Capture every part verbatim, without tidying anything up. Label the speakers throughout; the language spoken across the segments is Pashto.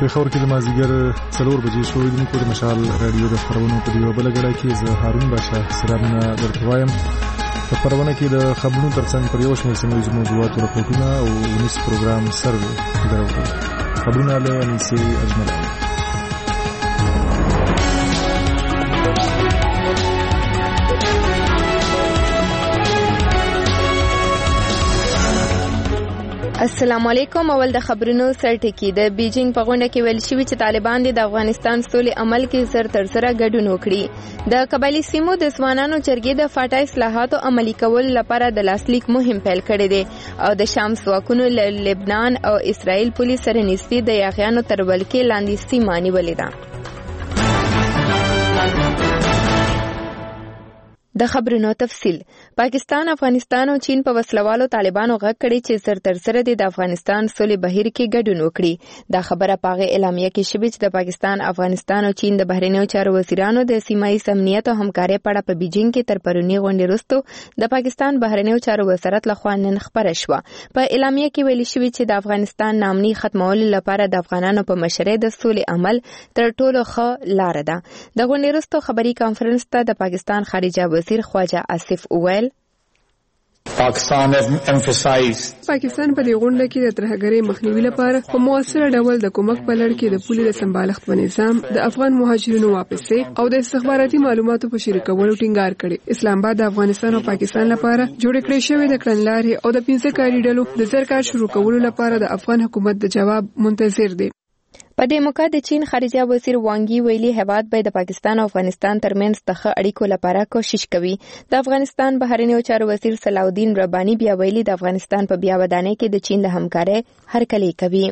Speaker 1: پېښور کې د مازدیګر څلور بجې شوې دي. د مشال رادیو د خبرونو په یوه بله ګړه کې زه هارون باشا سلامونه درته وایم. په خبرونه کې د خبرونو ترڅنګ پر یو شمېر سیمه ییزو موضوعاتو راپورټونه او ونیس پروګرام سروې درو خبرونه له انیسې اجمل.
Speaker 2: السلام علیکم. اول د خبرونو سرټکی. د بیجینګ په غونډه کې ویل شوی چې طالبان د افغانستان سولې عمل کې زر تر زره ګډون وکړي. د قبایلی سیمو د ځوانانو جرګې د فاټا اصلاحاتو عملي کول لپاره د لاسلیک مهم پیل کړی دی او د شام ځواکونو له لبنان او اسرائیل پولیس سره نږدې د یاغیانو تر ولکې لاندې سیمه نیولې ده. د خبرونو تفصیل. پاکستان، افغانستان او چین په وسلوالو طالبانو غږ کړي چې زر تر زره د افغانستان سولې بهیر کې ګډون وکړي. دا خبره پاغه اعلامیه کې شوې چې د پاکستان، افغانستان او چین د بهرنیو چارو وزیرانو د سیمایي امنیت او همکارۍ په اړه په بیجینګ کې تر پرونی غونډې وروسته د پاکستان بهرنیو چارو وزارت لخوا نن خبره شوه. په اعلامیه کې ویل شوی چې د افغانستان نامني ختمولو لپاره د افغانانو په مشرۍ د سولې عمل تر ټولو ښه لار ده. د غونډې وروسته خبري کانفرنس ته د پاکستان خارجه وزیر خواجه آصف اویل
Speaker 3: پاکستان
Speaker 4: پاکستان په دې غونډه کې د ترهګرۍ مخنیوي لپاره په موثر ډول د کومک په لړ کې د پولې د سمبالښت په نظام، د افغان مهاجرینو واپسې او د استخباراتي معلوماتو په شریکولو ټینګار کړي. اسلام آباد د افغانستان او پاکستان لپاره جوړ کړی شوی د کړنلارې او د پنځه کاري ډلو د زرکار شروع کولو لپاره د افغان حکومت د جواب منتظر دی.
Speaker 2: په دې موقع د چین خارجه وزیر وانګي ویلي هیواد به د پاکستان او افغانستان ترمنځ د ښه اړیکو لپاره کوشش کوي. د افغانستان بهرنیو چارو وزیر صلاح الدین رباني بیا ویلي د افغانستان په بیا ودانۍ کې د چین له همکارۍ هرکلی کوي.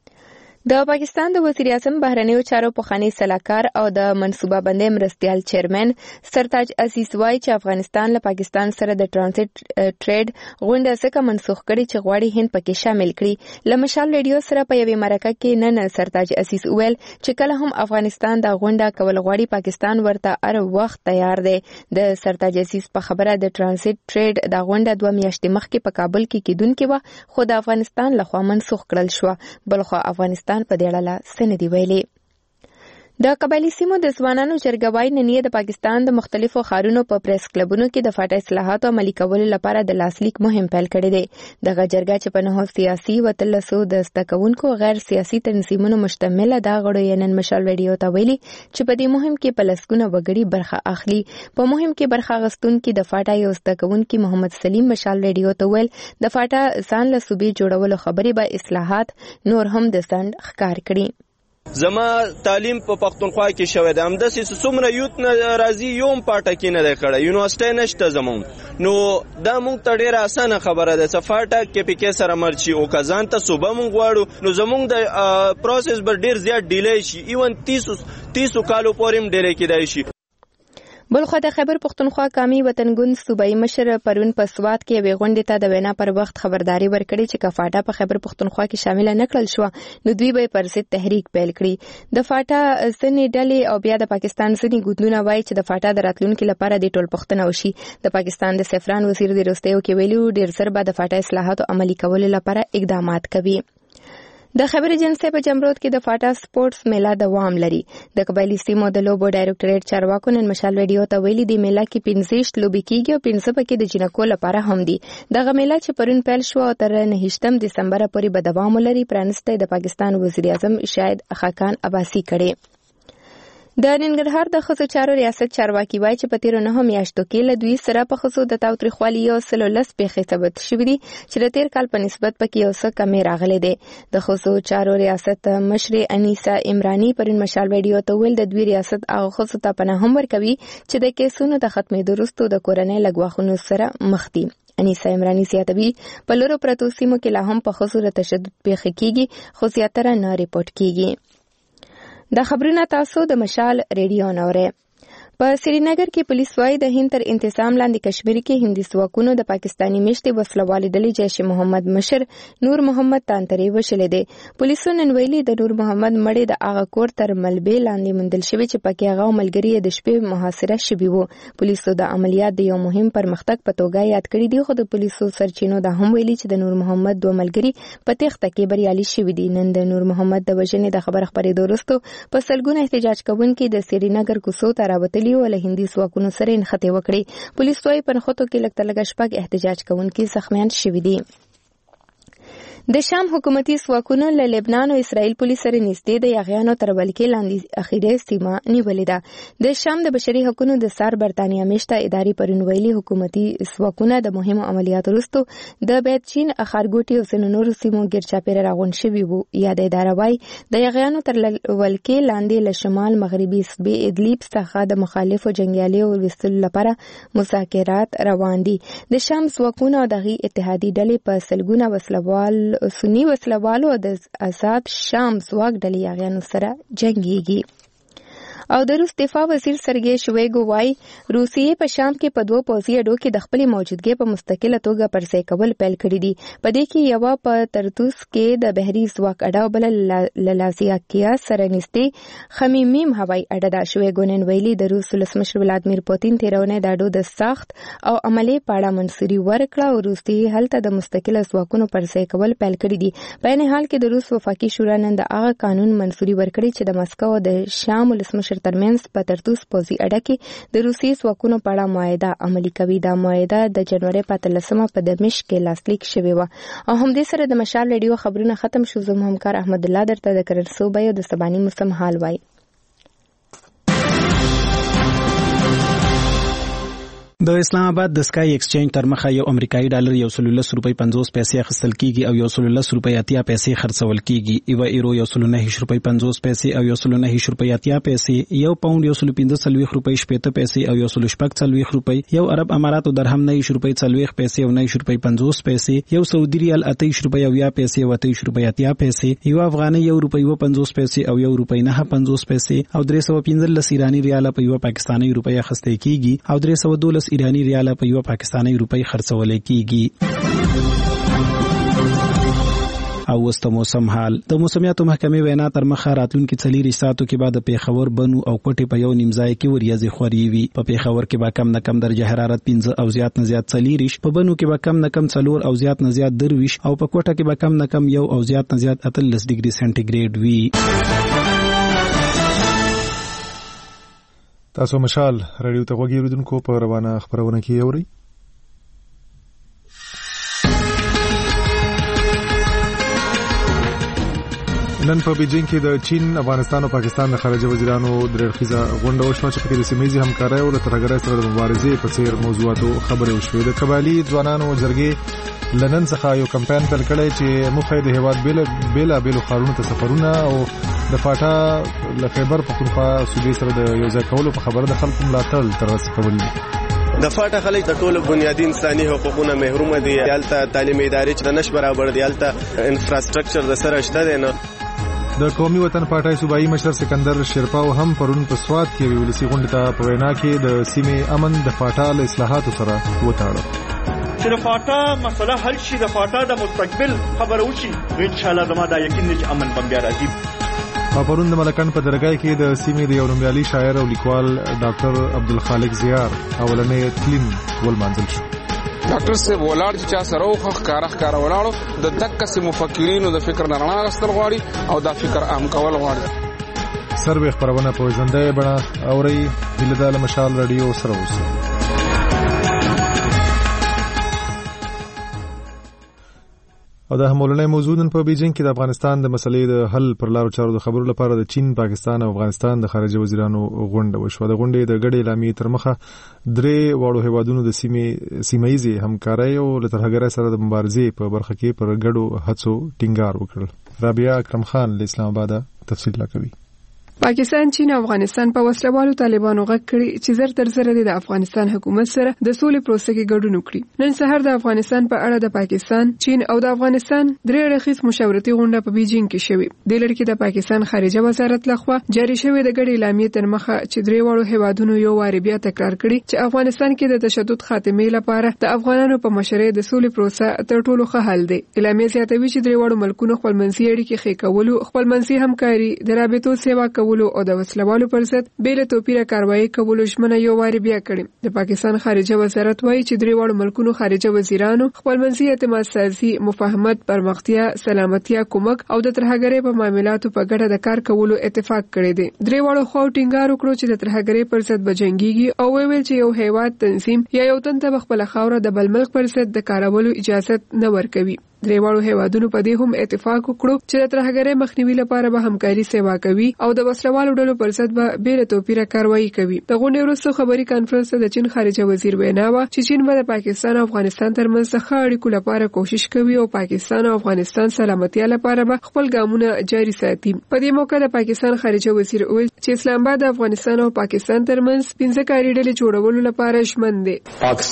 Speaker 2: د پاکستان د وزیر اعظم بهرنیو چارو پخوانی سلاکار او د منصوبه بندۍ مرستیال چیرمن سرتاج عزیز وایي چې افغانستان له پاکستان سره د ټرانزیت ټریډ غونډه څخه منسوخ کړي چې غواړي هند پکې شامل کړي. له مشال ریډیو سره په یوې مرکه کې نن سرتاج عزیز ویل چې کله هم افغانستان د غونډه کول غواړي پاکستان ورته هر وخت تیار دی. د سرتاج عزیز په خبره د ټرانزیت ټریډ د غونډه دوه میاشتې مخکې په کابل کې کېدونکې و خو د افغانستان لخوا منسوخ کړل شو. بلخو افغانستان په دې اړه سندې ویلي. د قبایلی سیمو د ځوانانو جرګه وايي نن د پاکستان د مختلفو ښارونو په پریس کلبونو کې د فاټا اصلاحاتو عملي کولو لپاره د لاسلیک مهم پیل کړی دی. دغه جرګه چې په نهو سیاسي وتلسو د استکونکو غیر سیاسي تنظیمونو مشتمله دا غړو یې نن مشال ریډیو ته ویلي چې په دې مهم کې په لسګونه وګړي برخه اخلي. په مهم کې برخه اخیستونکي د فاټا یو استکونکي محمد سلیم مشال ریډیو ته ویل د فاټا ځان له صوبې جوړولو خبرې به اصلاحات نور هم د ځند ښکار کړي.
Speaker 5: زما تعلیم په پښتونخوا کې شوی دی. همداسې څومره یوت نه راځي یو هم پاټه کې نه دی کړی، یونیورسټۍ نشته زمونږ. نو دا مونږ ته ډېره اسانه خبره ده چې فاټه کې پکې سره مرچي او که ځان ته صوبه مونږ غواړو نو زمونږ د پروسس به ډېر زیات ډیلی شي، ایون تیسو تیسو کالو پورې هم ډیلی کېدای شي.
Speaker 2: بلخو د خیبر پختونخوا قومي وطنګون صوبایي مشر پرون په سوات کې یوې غونډې ته د وینا پر وخت خبرداري ورکړې چې که فاټا په خیبر پختونخوا کې شامل نه کړل شو نو دوی به پر ضد تحریک پیل کړي. د فاټا ځینې ډلې او بیا د پاکستان ځینې ګوندونه وایي چې د فاټا د راتلونکي لپاره د ټولپوښتنه وشي. د پاکستان د سفران وزیر د روستیو کې ویلي ډېر زر به د فاټا اصلاحاتو عملي کولو لپاره اقدامات کوي. د خبر ایجنسی په جمرود کې د فاټا سپورتس میله دوام لري. د قبایلی سیمو د لوبو ډایرکټریټ چارواکو نن مشال ریډیو ته ویلي دی میله کې پنځه لوبې کېږي او پنځه پکې د جنکو لپاره هم دي. دغه میله چې پرون پیل شو او تر نهشتم دسمبر پورې به دوام ولري پرانسته د پاکستان وزیر اعظم شاهد خاقان عباسي کړي. د ننګرهار د ښځو چارو ریاست چارواکي وایي چې په تیرو نهو میاشتو کې له دوی سره په ښځو د تاوتریخوالي یو سل لس پیښې ثبت شوي دي چې د تیر کال په نسبت پکې یو څه کمې راغلي دي. د ښځو چارو ریاست مشرې انیسه عمراني پرون مشال ریډیو ته ویل د دوی ریاست هغه ښځو ته پناه هم ورکوي چې د کیسونو د ختمېدو وروسته د کورنۍ له ګواښونو سره مخ دي. انیسه عمراني زیاتوي په لورو پرتو سیمو کې لا هم په ښځو د تشدد پیښې کېږي خو زیاتره نه ریپورټ کېږي. دا خبرونه تاسو د مشال ریډیو نورې. په سرینگر کې پولیس وايي د هند تر انتظام لاندې کشمیر کې هندي ځواکونو د پاکستاني میشتې وسلوالې ډلې جیش محمد مشر نور محمد تانتري وشلې دي. پولیسو نن ویلي د نور محمد مړی د هغه کور تر ملبې لاندې موندل شوی چې پکې هغه ملګری د شپې محاصره شوي وو. پولیسو د عملیات د یو مهم پرمختګ په توګه یاد کړی دی، خو د پولیسو سرچینو دا هم ویلي چې د نور محمد دوه ملګري په تېښته کې بریالي شوي دي. نن د نور محمد د وژنې د خبر خپرېدو وروسته په سلګونه احتجاج کوونکي د سرینگر کوڅو ته راوتلي او له هندي ځواکونو سره نښتې وکړې. پولیس وايي په نښتو کې لږ تر لږه شپږ احتجاج کوونکي زخمیان شوي دي. د شام حکومتي ځواکونو له لبنان او اسرائیل پولیس سره نږدې د یاغیانو تر ولکې لاندې اخیری سیمه نیولې ده. د شام د بشري حقوقو د سار برتانیا میشته ادارې پرون ویلي حکومتي ځواکونه د مهمو عملیاتو وروسته د بیت چین ښارګوټي او ځینو نورو سیمو ګیرچاپیره راغونډ شوي وو. یاده اداره وايي د یاغیانو تر ولکې لاندې له شمال مغربي صوبې ادلیب څخه د مخالفو جنګیالیو ویستلو لپاره مذاکرات روان دي. د شام ځواکونه او دغه اتحادي ډلې په سلګونه وسلوال سنی وسلوالو د آزاد شام ځواک ډلې یاغیانو سره جنګیږي. او د روس دفاع وزیر سرګی شویګو وايي روسیې په شام کې په دوه پوځي اډو کې د خپل موجودګۍ په مستقله توګه پرځای کول پیل کړی دي. په دې کې یو په ترتوس کې د بحري ځواک اډه او بل لازیاکیا سره نږدې خمیمیم هوایي اډه ده. شویګو نن ویلي د روس ولسمشر ولادمیر پوتین تیرونه د اډو د ساخت او عملي پاړه منصوري ورکړه او روسیې هلته د مستقله ځواکونو پرځای کول پیل کړی دي. په عین حال کې د روس وفاقي شورا نن د هغه قانون منصوري ورکړي چې د مسکو او د شام ولسمشر ترمنځ په ترتوس پوځي اډه کې د روسي ځواکونو په اړه معاهده عملي کوي. دا معاهده د جنوري په اتلسمه په دمشق کې لاسلیک شوې وه. او همدې سره د مشال ریډیو خبرونه ختم شو. زه همکار احمد الله درته د کرن صوبې او د سباني موسم حال وای.
Speaker 6: د اسلام آباد د سکای ایکسچینج تر مخه یو امریکایي ډالر یو سل لس روپۍ پنځوس پیسې اخیستل کیږي او یو سل لس روپۍ اتیا پیسې خرڅول کیږي. یو ایرو یو سل نه روپۍ پنځوس پیسې او یو سل نه روپۍ اتیا پیسې، یو پاوند یو سل پنځه څلوېښت روپۍ شپېته پیسې او یو سل شپږ څلوېښت روپۍ، یو عرب اماراتو درهم نه روپۍ څلوېښت پیسې او نه روپۍ پنځوس پیسې، یو سعودي ریال اته روپۍ او یا پیسې او اته روپۍ اتیا پیسې، یو افغاني یو روپۍ و پنځوس پیسې او یو روپۍ نه پنځوس پیسې او درې سوه پنځلس ایراني ریال په یو پاکستاني روپۍ اخیستل کیږي او درې سوه دولس ایراني ریال په یو پاکستاني روپۍ خرڅول کیږي. او وست موسم حال. د موسمیاتو محکمې وینا تر مخه راتلونکي څلور ساعتو کې بعد پیښور بنو او کوټې په یو نیم ځای کې وریځې خوري وي. په پیښور کې به کم نه کم درجه حرارت پنځه او زیات نه زیات څلور، په بنو کې به کم نه کم څلور او زیات نه زیات درویش او په کوټه کې به کم نه کم یو او زیات نه زیات اتلس ډیګري سنټیګریډ وي.
Speaker 1: تاسو مشال رادیو ته غوږی اوریدونکو په روانه خبرونه کې اورئ. نن په بیجینګ کې د چین، افغانستان او پاکستان د خارجه وزیرانو درې اړخیزه غونډه وشوه چې په کې د سیمه ییزې همکارۍ او د ترهګرۍ سره د مبارزې په څیر موضوعاتو خبرې وشوې. د قبایلي ځوانانو جرګې لنن څخه یو کمپاین پیل کړی چې موخه د هیواد بیل بیل بیل خارونو ته سفرونه او د فاټا له خیبر پختونخوا صوبې سره د یو ځای کولو په خبره د خلکو ملاتړ ترلاسه کول دي.
Speaker 5: د فاټا خلک د ټولو بنیادی انساني حقوقونه محروم دي. هلته تعلیمي ادارې چې نش برابر دي، هلته انفراستراکچر د سره شته دی نه.
Speaker 1: د قومي وطن پارټای صوبایي مشر سکندر شیرپاو هم پرون په سوات کې ولسی غونډه ته په وینا کې د سیمې امن د فاټا له اصلاحاتو سره وتاړه.
Speaker 7: چې د فاټا مسله حل شي، د فاټا د مستقبل خبره وشي، ان شاء الله زما دا یقین دی چې امن به بیا راځي.
Speaker 1: او پرون د ملکن په درګای کې د سیمې د یو نومیالي شاعر او لیکوال ډاکټر عبدالخالق زیار اولنې تلین ولمانځل شو.
Speaker 8: ډاکټر صاحب ولاړ چې چا سره وخ کار ښکار ولاړو د دک سه مفکرینو د فکر نه رڼا غستل غواړي او دا فکر عام کول غواړي.
Speaker 1: سروې خبرونه په ژوندۍ بڼه اوري. هیله د مشال رادیو سره اوسئ. او د همولنې موضوع نن په بیجینګ کې د افغانستان د مسلې د حل پر لارو چارو د خبرو لپاره د چین، پاکستان او افغانستان د خارجه وزیرانو غونډه وشوه. د غونډې د ګډې اعلامیې تر مخه درې واړو هیوادونو د سیمې سیمه ییزې همکارۍ او له ترهګرۍ سره د مبارزې په برخه کې پر ګډو هڅو ټینګار وکړل. رابعه اکرم خان له اسلام آباد تفصیل راکوي.
Speaker 4: پاکستان، چین او افغانستان په وسلوالو طالبانو غږ کړي چې زر تر زر د افغانستان حکومت سره د سولې پروسې کې ګډون وکړي. نن سهار د افغانستان په اړه د پاکستان، چین او د افغانستان درې اړخیز مشاورتي غونډه په بیجینګ کې شوې. د لړ کې د پاکستان خارجه وزارت لخوا جاری شوې د ګډې اعلامیې تر مخه چې درې واړو هیوادونو یو واری بیا تکرار کړي چې افغانستان کې د تشدد خاتمې لپاره د افغانانو په مشرۍ د سولې پروسه تر ټولو ښه حل دی. اعلامیه زیاتوي چې درې واړو ملکونو خپلمنځي اړیکې ښې کولو، خپلمنځي همکاري، د رابطو سیوا کولو او د وسلوالو پر ضد بېله توپیره کاروایی کولو ژمنه یو واری بیا کړې. د پاکستان خارجه وزارت وایي چې درې واړو ملکونو خارجه وزیرانو خپلمنځي اعتماد سازي، مفاهمت، پرمختیا، سلامتیا، کومک او د ترهګرۍ په معاملاتو په ګډه د کار کولو اتفاق کړی دی. درې واړو خواو ټینګار وکړو چې د ترهګرۍ پر ضد بجنګيږي او ویل چې یو هیواد، تنظیم یا یو تن ته خپل خاوره د بل ملک پر ضد د کارولو اجازه نه ورکوي. درې واړو هیوادونو په دې هم اتفاق وکړو چې د ترهګرۍ مخنیوي لپاره به همکاري سیوا کوي او د وسلوالو ډلو پر ضد به بېله توپیره کاروایی کوي. د غونډې وروسته خبري کانفرنس ته د چین خارجه وزیر وینا وه چې چین به د پاکستان او افغانستان ترمنځ د ښه اړیکو لپاره کوشش کوي او پاکستان او افغانستان سلامتیا لپاره به خپل ګامونه جاري ساتي. په دې موقع د پاکستان خارجه وزیر وویل چې اسلام آباد د افغانستان او پاکستان ترمنځ پنځه کاري ډلې جوړولو لپاره ژمن دی.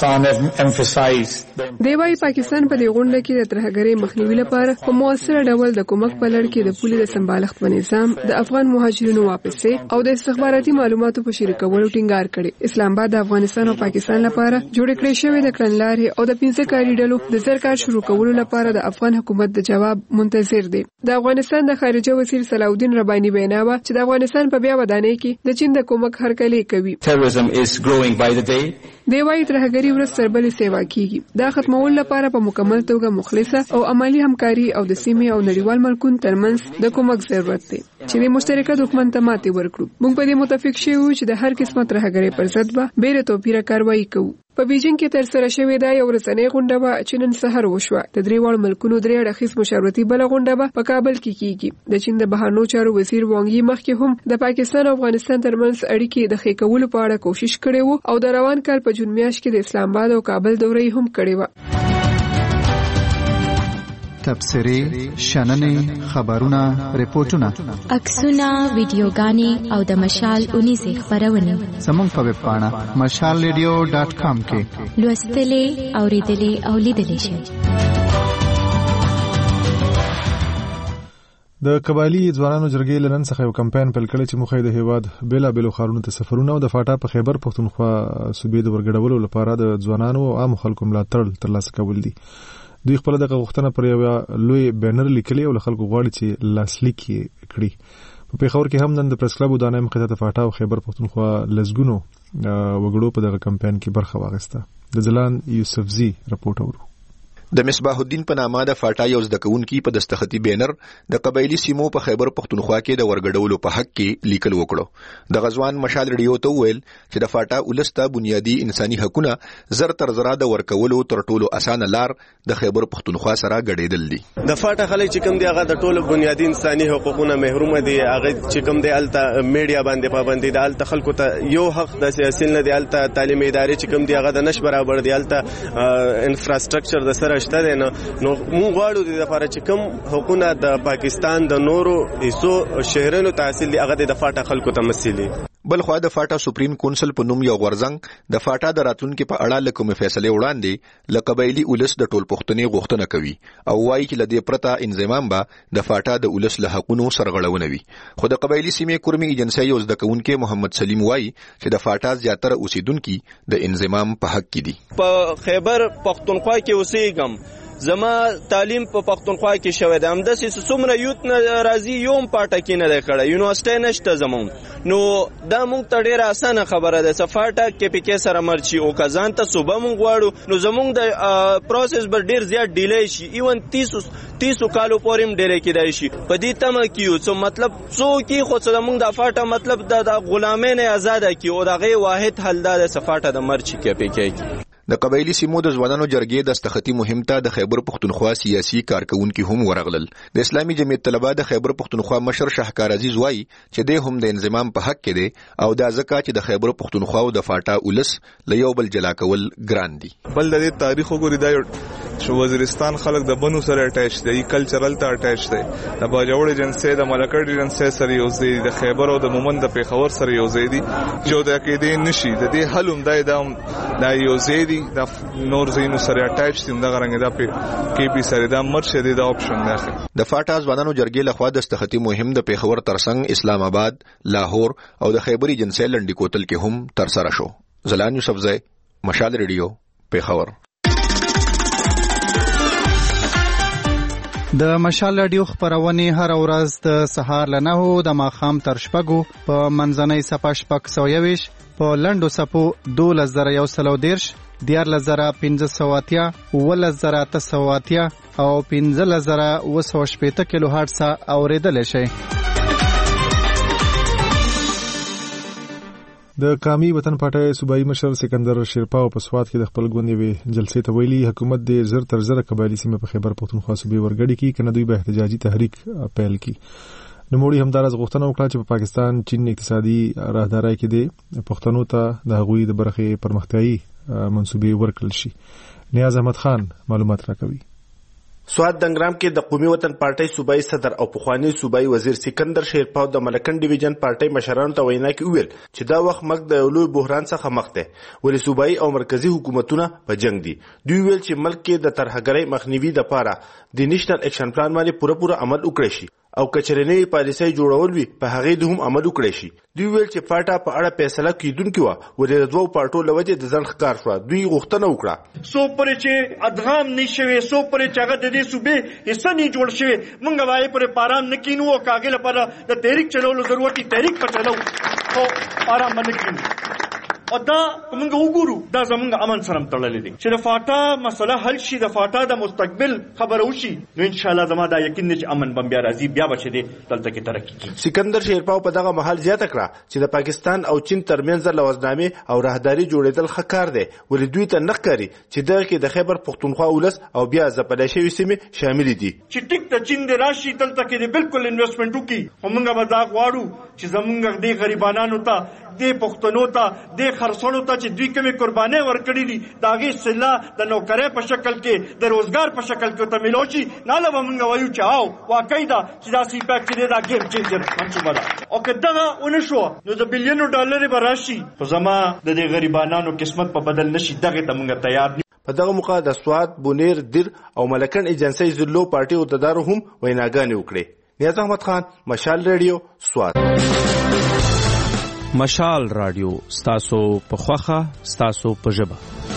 Speaker 4: دی وايي پاکستان په دې غونډه کې د ترهګرۍ مخنیوي لپاره په موثر ډول د کومک په لړ کې د پولې د سمبالښت په نظام، د افغان مهاجرینو واپسې او د استخباراتي معلوماتو په شریکولو ټینګار کړي. اسلام آباد د افغانستان او پاکستان لپاره جوړ کړی شوی د کړنلارې او د پنځه کاري ډلو د زر کار شروع کولو لپاره د افغان حکومت د جواب منتظر دی. د افغانستان د خارجه وزیر صلاحالدین رباني وینا وه چې د افغانستان په بیا ودانۍ کې د چین د کومک هرکلی کوي. دی وايي ترهګري ورځ تر بلې سیوا کیږي. دا ختمولو لپاره په مکمل توګه مخلصه او عملی همکاري او د سیمې او نړیوال ملکونو ترمنځ د کومک ضرورت دی چې د مشترکه دښمن ته ماتې ورکړو. موږ په دې متفق شوو چې د هر قسمه ترهګرۍ پر ضد به بېله توپیره کاروایی کوو. په بیجینګ کې ترسره شوې دا یو ورځنۍ غونډه وه چې نن سهار وشوه. د درې واړو ملکونو درې اړخیز مشاورتي بله غونډه به په کابل کې کیږي. د چین د بهرنیو چارو وزیر وانګ یي مخکې هم د پاکستان او افغانستان ترمنځ اړیکې د ښې کولو په اړه کوشش کړې وه او د روان کال په جون میاشت کې د اسلام آباد او کابل دورې هم کړې وه.
Speaker 9: تبصرې، شننې، خبرونه، ریپورتونه،
Speaker 10: عکسونه، ویډیوګانې او د مشال اونیزې خپرونې
Speaker 9: زموږ په ویب پاڼه مشال ریډیو ډاټ کام کې
Speaker 10: لوستلې، اورېدلې او لیدلې شئ.
Speaker 1: د قبایلی ځوانانو جرګې له نن څخه یو کمپاین پیل کړی چې موخه یې د هیواد بېلابېلو ښارونو ته سفرونه او د فاټا په خیبر پښتونخوا صوبې د ورګډولو لپاره د ځوانانو او عامو خلکو ملاتړ ترلاسه کول دي. دوی خپل دغه غوښتنه پر یو لوی بینر لیکلي او له خلکو غواړي چې لاسلیک یې کړي. په پیښور کې هم نن د پریس کلب ودانۍ مخې ته د فاټا او خیبر پښتونخوا لسګونو وګړو په دغه کمپاین کې برخه واخیسته. د ځلان یوسفزي رپورټ اورو.
Speaker 11: د مصباح الدین په نامه د فاټا یو زده کوونکي په دستخطي بینر د قبایلی سیمو په خیبر پښتونخوا کې د ورګډولو په حق کې لیکل وکړو. د غزوان مشال ریډیو ته وویل چې د فاټا ولسته بنیادی انساني حقوقونه زر تر زره د ورکولو تر ټولو اسانه لار د خیبر پښتونخوا سره ګډېدل دي.
Speaker 5: د فاټا خلک چې کوم دی هغه د ټولو بنیادی انساني حقوقونه محروم دي. هغه چې کوم دی الته میډیا باندې پابندي ده، الته خلکو ته یو حق د سیاسي نه دی، الته تعلیمي ادارې چې کوم دی هغه د نش برابر دی، الته انفراستراکچر د سره شته دی. نو موږ غواړو د لپاره چې کوم حقوقونه د پاکستان د نورو حصو شهرونو تحصیل دي هغه د فاټا خلکو ته مسلي.
Speaker 11: بل خو د فاټا سپریم کونسل په نوم یو غورځنګ د فاټا د راتلونکو په اړه له کومې فیصله وړاندې ل قبایلی ولس د ټول پښتني غوښتنه کوي او وایي چې لدې پرتا انضمام به د فاټا د ولس له حقونو سرغړونه وي. خو د قبایلی سیمې کورمي ایجنسی یو ځکه کونکي محمد سلیم وایي چې د فاټا زیاتره اوسیدونکو د انضمام په حق کې دي.
Speaker 5: په خیبر پښتونخوا کې اوسېږم، زما تعلیم په پښتونخوا کې شوی دی، همداسې څومره یوت نه راځي یو هم پاټه کې نه دی کړی، یونیورسټۍ نشته زمونږ. نو دا موږ ته ډېره اسانه خبره ده چې فاټا کې پې کې سره مړ شي او که ځان ته صوبه موږ غواړو نو زمونږ د پروسس به ډېر زیات ډیلی شي، ایون تیسو تیسو کالو پورې هم ډیلی کېدای شي. په دې تمه کې یو څو مطلب څو کې خو څه زمونږ د فاټا مطلب د غلامۍ نه ازاده کړي او د هغې واحد حل دا دی چې فاټا د مړ شي کې پې کې.
Speaker 11: د قبایلی سیمو د ځوانانو جرګې د دستخطي مهم ته د خیبر پښتونخوا سیاسي کارکونکو هم ورغلل. د اسلامي جمعیت طلبه د خیبر پښتونخوا مشر شهکار عزیز وایي چې د هم د انضمام په حق کې دي او دا ځکه چې د خیبر پښتونخوا او د فاټا ولس له یو بل جلا کول ګران دي.
Speaker 12: بل د تاریخ وګوري دا چې وزیرستان خلک د بنو سره اٹیچ دي، کلچرل ته اٹیچ دي، د باجوړ جنسي د ملکړ جنسي سره یو ځای د خیبر او د مومند د پیښور سره یو ځای دي چې د کېدې نشي د دې حلم دای د د یو ځای دي د نور زینو سره اٹیچ دي د غرنګ د کې پی سره د مرشد د اپشن نه.
Speaker 11: د فاټا ځوانانو جرګې لخوا د استختی مهم د پیښور ترڅنګ اسلام آباد، لاهور او د خیبری جنسي لنډی کوتل کې هم تر سره شو. زلان یوسفزئی، مشال ریډیو، پیښور.
Speaker 9: د مشال ریډیو خبرونه هر ورځ د سهار له نهو د ماښام تر شپږو په منځنۍ صفه شپږ سوه یویشت په لنډو صفو دولس زره یو سل او دېرش، دیارلس زره پنځه سوه اتیا، اوولس زره اته سوه اتیا او پنځلس زره اوه سوه شپېته کیلو هرټز اورېدلی شئ.
Speaker 1: د قومي وطن پارټۍ صوبایي مشر سکندر شیرپاو په سوات کې د خپل ګوند یوې جلسې ته ویلي حکومت د زر تر زره قبایلي سیمه په خیبر پښتونخوا صوبې ورګډي کې کنه دوی به احتجاجي تحریک پیل کړي. نوموړي همدارس غوښتنه وکړه چې په پاکستان چین اقتصادي راهداري کې د پښتنو ته د هغوی د برخې پرمختیايي منصوبې ورکړل شي. نیاز احمد خان معلومات راکوي.
Speaker 13: سوات دنګرام کې د قومي وطن پارټۍ صوبایي صدر او پخوانی صوبایي وزیر سکندر شیرپاو د ملکن ډیویژن پارټۍ مشرانو ته وینا کې ویل چې دا وخت مګ د لوی بحران څخه مخ دی، ولې صوبایي او مرکزی حکومتونه په جنگ دي. دوی ویل چې ملک کې د ترهګرۍ مخنیوي لپاره د نېشنل اکشن پلان باندې پوره پوره عمل وکړي شي او کچرنې پالیسي جوړول وي په هغه د هم عمل وکړي شي. دوی ویل چې پاټا په اړه فیصله کیدونکې و ولې د دوه پارټو لوجه د ځن ښکار شو. دوی غوښتنه وکړه
Speaker 7: سو پرې چې ادغام نشوي، سو پرې چې هغه د دې صوبې حصہ نه جوړ شوی، مونږ وایي پرې پارام نکینو او کاغه لپاره د تحریک چلولو ضرورت تحریک په چلو او پارام نکینو. او دا موږ وګورو دا زموږ امن سره تړلې دي چې د فاټا مسله حل شي، د فاټا د مستقبل خبره وشي، نو ان شاء الله زما دا یقین دی چې امن بم بیا راځي، بیا بچي دي دلته کې ترقی کوي.
Speaker 13: سکندر شیرپاو په دغه محل زیاته کړه چې د پاکستان او چین ترمنځ لوزنامې او راهداري جوړېدل ښکار دی، ولې دوی ته نه ښکاري چې دغه کې د خیبر پښتونخوا ولس او بیا ځپلې شوي سیمې شامل دي.
Speaker 7: چې ټیک ته چین د راشي دلته کې بالکل انویسټمنټ وکړي، خو موږ به دا غواړو چې زموږ د غریبانو ته د پښتنو ته د خرڅونو ته چې دوی کومې قربانۍ ورکړي دي د هغې صله د نوکرۍ په شکل کې د روزګار په شکل کې ورته میلاو شي. نه له به موږ وایو چې او واقعي ده چې دا سی پیک چې دی دا ګیم چینجر منصوبه ده، او که دغه ونه شوه نو د بلیونو ډالرې به راشي، خو زما د دې غریبانانو قسمت په بدل نشي، دغې ته موږ تیار دي.
Speaker 13: په دغه موقع د سوات، بونیر، دیر او ملکن ایجنسۍ ضلعو پارټي عہدهدارو هم ویناګانې وکړې. نیاز احمد خان، مشال ریډیو، سوات.
Speaker 14: مشال رادیو ستاسو په خوخه، ستاسو په ژبه.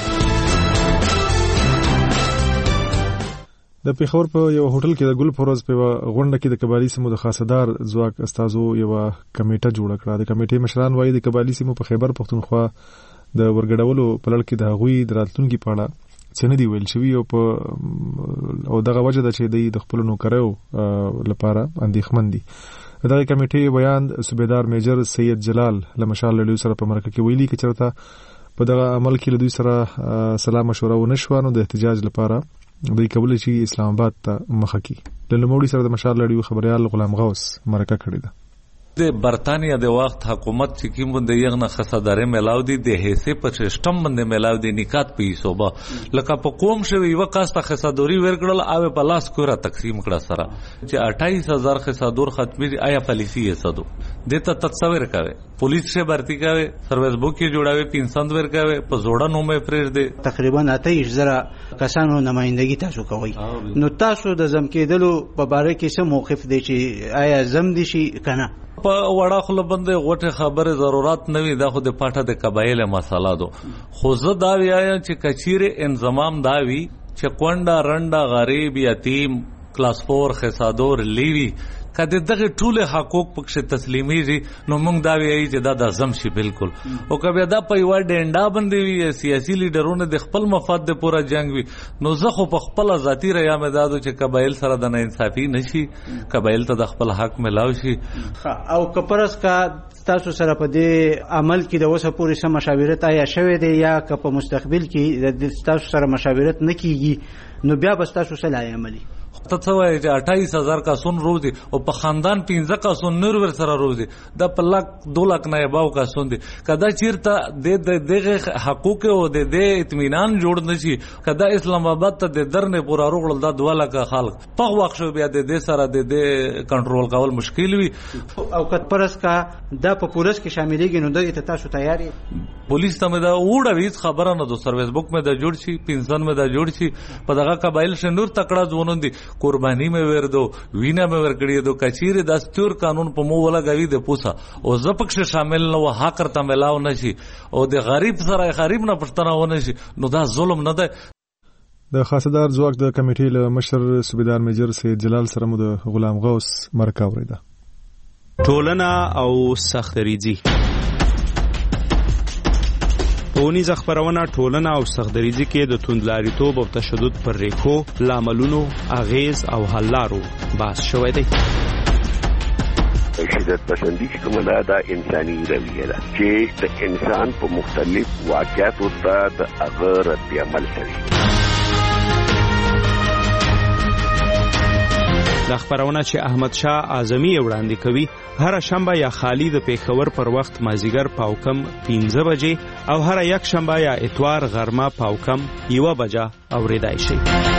Speaker 1: د پیښور په یو هوټل کې د ګل پروز په غونډه کې د قبایلی سیمو د خاصدار ځواک استازو یو کمیټه جوړه کړه. د کمیټې مشران وايي د قبایلی سیمو په خیبر پښتونخوا د ورګډولو په لړ کې د هغوی د راتلونکي په اړه څه نه دی ویل شوي او په او دغه وجه ده چې د خپلو نوکریو لپاره اندېښمن دي. دغه کمیټې بیان صوبیدار میجر سید جلال له مشال ریډیو سره په مرکه کې ویلي چې چېرته په دغه عمل کې له دوی سره سلا مشوره ونه شوه نو د احتجاج لپاره دوی کولی شي اسلام آباد ته مخه کړي. له نوموړي سره د مشال ریډیو خبریال غلام غوث مرکه کړې ده.
Speaker 15: د برتانیا د وخت حکومت چې کوم باندې یغنه خصداري ملاو دي د حصے په سیستم باندې ملاو دي نکات په حسابه لکه په قوم شوی یو کاسته خصدوري ورګړل او په لاس کورا تقسیم کړه سره چې اٹھائیس هزار خصدور ختمي آیا پالیسی یې سدو دته تصور کوي پولیس سے بھرتی کوي سروس بوک کې جوړاوي پینسند ور کوي په زوړه نومې پرېږ دي
Speaker 16: تقریبا اته زره کسانو نمائندګي تاسو کوي. نو تاسو د زم کېدلو په باره کې څه موقف دی چې آیا زم دي شي کنه؟
Speaker 15: په وړه خله باندې غوټه خبره ضرورت نه وي، دا خو د پاټه د قبایل مسله ده. خو زه دا وایم چې کچیره انضمام دا وي چې کونډه رنډه غریب یتیم کلاس فور خصادور لیوي کله دغه ټول حقوق پکښه تسلیميږي نو موږ دا وایي چې دا د اعظم شي بالکل. او کبه دا په یو ډنډا باندې وي سیاسي لیډرونه د خپل مفاد د پورا جنگ وي نو زه خو په خپل ذاتی ریا مې دادو چې قبایل سره د نه انصافي نشي، قبایل ته د خپل حق ملاوي شي.
Speaker 16: او کپرس کا تاسو سره په دې عمل کې د وسه پوری سم مشاورت آیا شوه دی یا که په مستقبل کې د تاسو سره مشاورت نکېږي نو بیا بس تاسو سره عملي
Speaker 15: ته څه وایي چې اٹھائیس هزار کسون روزي او په خاندان پنځه کسون نور ور سره روزي دا په لاک دو لاک نه باو کسون دي کدا چیرته د دغه حقوق او د دې اطمینان جوړ نشي کدا اسلام آباد ته د درنه پورا روغل دا دوه لاک خلک په وخت شو بیا د دې سره د دې کنټرول کول مشکل وي
Speaker 16: او کټ پرس کا دا په پولیس کې شاملېږي نو د تاسو تیاری
Speaker 15: پولیس ته مې دا وړه ویز خبره نه دو سرویس بک مې دا جوړ شي پنځن مې دا جوړ شي په دغه قبایل شنور تکړه ځونون دي قربانی مې ور دو وینا مې ور کړی دو کچیر دستور قانون په مو ولا غوي د پوسا او زپک شامل نو حق کرتا ملاو نشي او د غریب سره غریب نه پښتنه ونه شي نو دا ظلم نه ده.
Speaker 1: د خاصدار ځواک د کمیټې له مشر صوبیدار میجر سید جلال سره مو د غلام غوث مرکه اوریده.
Speaker 14: ټولنه او سختریزي پونیز خبرونه ټولنه او سختریزي کې د توندلاریتوب او تشدد پر ریکو لاملونو اغیز او حل لارو بحث شوی دی.
Speaker 17: شدت پسندی کومه دا د انساني رویه ده چې د انسان په مختلف واقعاتو ته د هغه رد عمل کوي.
Speaker 14: د خبرونه چې احمد شاه اعظمي وړاندې کوي هر شنبه یا خالی د پیښور پر وخت مازیګر پاوکم پنځه بجې او هر یک شنبه یا اتوار غرمه پاوکم یو بجه اوریدای شي.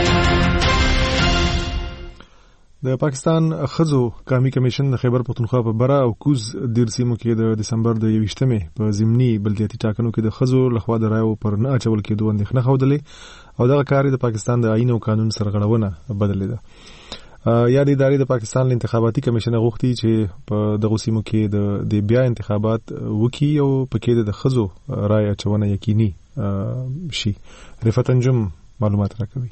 Speaker 1: د پاکستان خزو قومي کمیشن د خیبر پختونخوا په بره او کوز دیر سیمو کې د دسمبر د یویشتمې په ضمني بلدیاتي ټاکنو کې د خزو لخوا د رایو پر نه اچول کېدو اندېښنه ښودلې او دغه کار د پاکستان د آئین او قانون سره غړونه بدلې ده. یا د ادارې د پاکستان انتخاباتي کمیشن غوښتي چې په دغه سیمو کې د بیا انتخابات وکړي او پکې د خزو رای اچونه یقیني شي. رفعت انجم معلومات راکوي.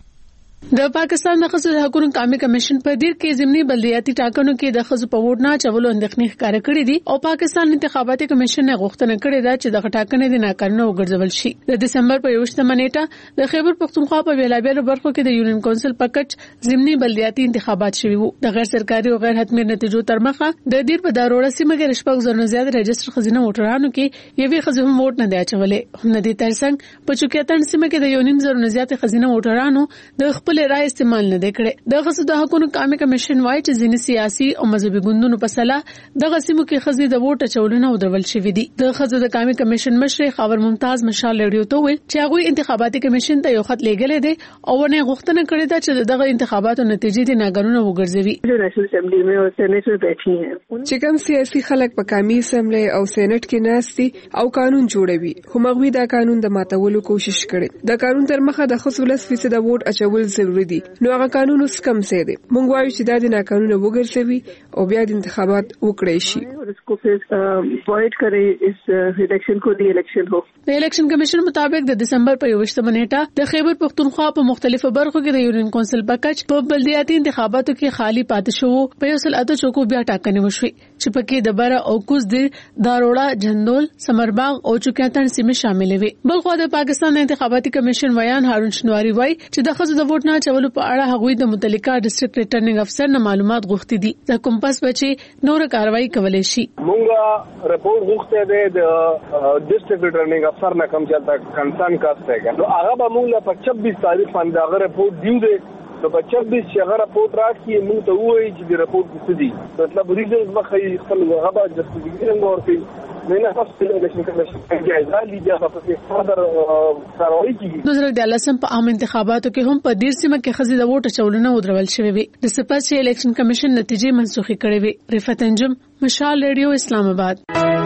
Speaker 18: د پاکستان د خزو د حقوقو قومي کمیشن په دیر کې ضمني بلدیاتي ټاکنو کې د خزو په ووټ نه چولو اندېښنې ښکاره کړې دي او پاکستان انتخاباتي کمیشن غوښتنه کړې ده چې د ټاکنې د ناکارنه وګرځول شي. د دسمبر په یوشتمه نیټه د خیبر پختونخوا په بیلابیلو برخو کې د یونین کونسل په کچ ضمني بلدیاتي انتخابات شوي وو. د غیر سرکاري او غیر حتمي نتیجو تر مخه د دیر په داروړه سیمه کې شپږ زره نه زیات رجستر خزینه ووټرانو کې یوې خزو هم ووټ نه دی اچولې. هم د ترڅنګ په چوکیاتن سیمه کې د یونین زره نه زیات خزینه ووټرانو د خپل رائے استعمال نه کړي. د خزو د حقوقو قومي کمیشن وايي چې ځینې سیاسي او مذهبي ګوندونو په صلاح د غسیمو کې خزي د ووټ اچولنه ودرول شوې دي. د خزو د قومي کمیشن مشر خاور ممتاز مشال لړیو ته ویل چې هغه انتخاباتي کمیشن ته یو خط لیږلی دی او ونه غوښتنه کړې ده چې دغه انتخاباتو نتیجې د ناګرونه وګرځوي.
Speaker 4: نېشنل اسمبلی میں اور سینټ میں بیٹھی ہیں چې کوم سیاسي خلک په قومي اسمبلی او سینټ کې ناستي او قانون جوړوي همغوی دا قانون د ماتولو کوشش کړي. د قانون تر مخه د خصوص ولس فیصد ووټ اچول ضروري دي نو هغه قانون اوس کم څه دی. موږ وایو چې دا د ناقانونه وګرځوي او بیا د انتخابات وکړي شي او اسکو پھر پوائنٹ کرے اس الیکشن کو دی الیکشن هو.
Speaker 18: د الیکشن کمیشن مطابق د دسمبر په یوشتمه نیټه د خیبر پختونخوا په مختلفو برخو کې د یونین کونسل په کچ په بلدیاتي انتخاباتو کې خالی پاتې شو. په یو سل اته چوکو بیا ټاکنې وشوي چې پکې د بره او کوز د داروړه جندول سمرباغ او چوکیاتن سیمه شامل وي. بلخو د پاکستان انتخاباتي کمیشن ویان هارون شنواری وایي چې د خزو د ووټ نه چولو په اړه هغوی د متعلقه ډیسټریکټ ریټرنینګ افسر نه معلومات غوښتي دي. د کوم پس بچي نور کاروایی کولای شي.
Speaker 19: مونږه رپورټ غوښته ده د ډیسټریکټ ریټرنینګ افسر نه کوم چې کنسرن کاسته ہے نو هغه به مونږ په چھبیس تاریخ باندې هغه رپورټ دیو ده. نو په چھبیس چې هغه رپورټ راکړي مونږ ته وایي چې د رپورټ څه دي مطلب ریزنز مخې خپل هغه به جسټیفیکیشن ورکړي. نه تاسو د الیکشن کمیشن کې ځالي بیا په فردر کاروایی کیږي.
Speaker 18: د زړه د لسم په عام انتخاباتو کې هم په ډیر سیمه کې خزي د ووټ چولنه ودرول شوې وي. د سپاس چې الیکشن کمیشن نتیجې منسوخي کړې وي. رفعت انجم مشال ریډیو اسلام آباد.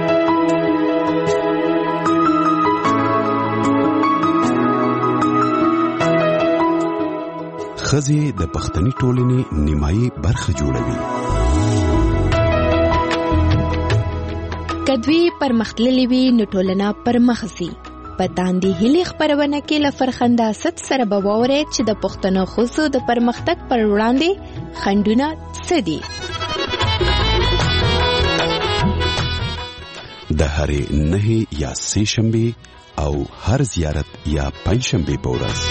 Speaker 20: خزي د پښتني ټولنې نیمایي برخه جوړوي.
Speaker 2: کدوی پرمختللی وی نو ټولنه پرمخزي. په داندې هلي خبرونه کې لفرخنده ست سره بووره چې د پښتنو خصو د پرمختګ پر وړاندې خندونه څه دي.
Speaker 20: د هرې نه یا سه شنبه او هر زیارت یا پنځ شنبه په ورځ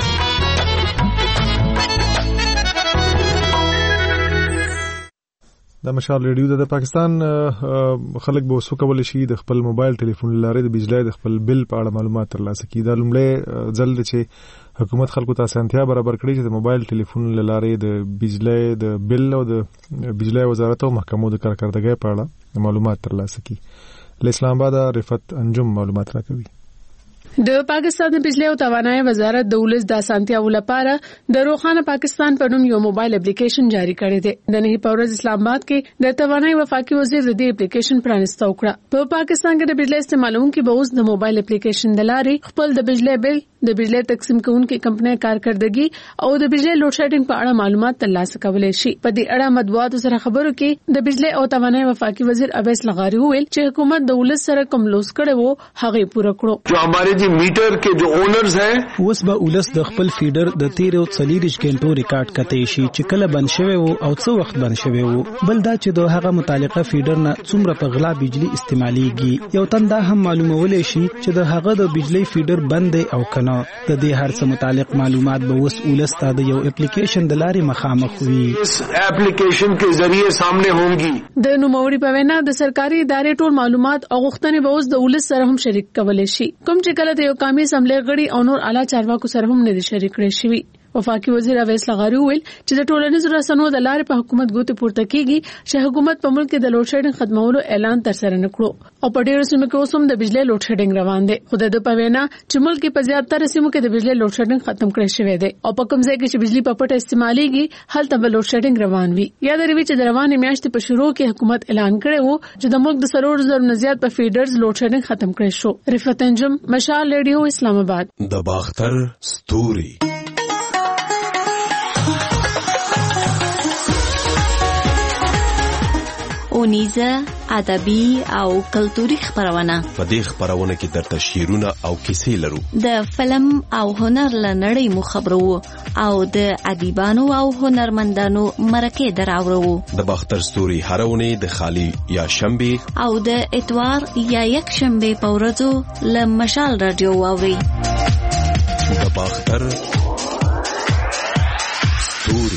Speaker 1: د مشال ریډیو د پاکستان خلک به وسو کول شي د خپل موبایل ټلیفون لارې د بجلی د خپل بل په اړه معلومات ترلاسه کړي. دا لومړی ځل دی چې حکومت خلکو ته اسانتیا برابر کړي چې د موبایل ټلیفون لارې د بجلی د بل او د بجلی وزارت او محکمو د کارکردګۍ په اړه معلومات ترلاسه کړي. له اسلام آباد رفعت انجم معلومات راکوي.
Speaker 18: د پاکستان د بجلی او توانایي وزارت د ولس د اسانتیاو لپاره د روخانه پاکستان په نوم یو موبایل اپلیکیشن جاری کړی دی. د نهي په ورځ اسلام آباد کې د توانایي وفاقي وزیر د دې اپلیکیشن پرانیسته وکړه. په پاکستان کې د بجلی استعمالونکو به اوس د موبایل اپلیکیشن د لارې خپل د بجلی بل، د بجلی تقسیم کوونکو کمپنۍ کارکردګي او د بجلی لوډ شیډینګ په اړه معلومات ترلاسه کولی شي. په دې اړه مطبوعاتو سره خبرو کې د بجلی او توانایي وفاقي وزیر اویس لغاري وویل چې حکومت د ولس سره کوم لوس کړی وو هغه پوره کړو.
Speaker 21: میټر کې جو اونرز ہیں
Speaker 6: اوس به ولس د خپل فیډر د تیر او څلوریش غنټو ریکارډ کته شي چې کله بند شوی وو او څو وخت بند شوی وو. بل دا چې د هغه متعلقه فیډر نه څومره په غلا بجلی استعماليږي. یو تن دا هم معلومولای شي چې د هغه د بجلی فیډر بند او کنه. د دې هر څه متعلق معلومات به وس ولس ته د یو اپلیکیشن د لارې مخامخ وي.
Speaker 21: اپلیکیشن کې ذریعے سامنے هونگی.
Speaker 18: د نوموړي په وینا د سرکاري ادارې ټول معلومات او غوښتنې به اوس د ولس سره هم شریک کولای شي. کوم چې کله د یو قومي اسمبلی غړي او نور اعلی چارواکو سره هم نه دي شریک کړي شوی. وفاقي وزیر اویس لغاري وویل چې د ټولنیزو رسنیو د لارې په حکومت ګوتې پورته کیږي چې حکومت په ملک کې د لوډ شیډینګ ختمولو اعلان تر سره نکړو او په ډیرو سیمو کې اوس هم د بجلی لوډ شیډینګ روان دی. خو د په وینا چې ملک کې په زیاتره سیمو کې د بجلی لوډ شیډینګ ختم کړی شوی دی او په کوم ځای کې چې بجلی په پټه استعماليږي هلته به لوډ شیډینګ روان وي. یاد لري چې د روانې میاشتې په شروع کې حکومت اعلان کړی وو چې د ملک د سرور زر نه زیات په فیډرز لوډ شیډینګ ختم کړی شو. رفعت انجم، مشال ریډیو، اسلام آباد.
Speaker 20: د باختر ستوري
Speaker 22: اونیزه ادبي او کلتوري خبرونه.
Speaker 20: په دې خبرونه کې درته شعرونه او کیسې لرو.
Speaker 22: د فلم او هنر لنړۍ مو خبرو او د ادیبانو او هنرمندانو مرکه دراورو.
Speaker 20: د باختر ستوري هرونه د خالی یا شنبه
Speaker 22: او د اتوار یا یک شنبه په ورځو ل مشال رادیو واوري.
Speaker 20: د باختر ستوري.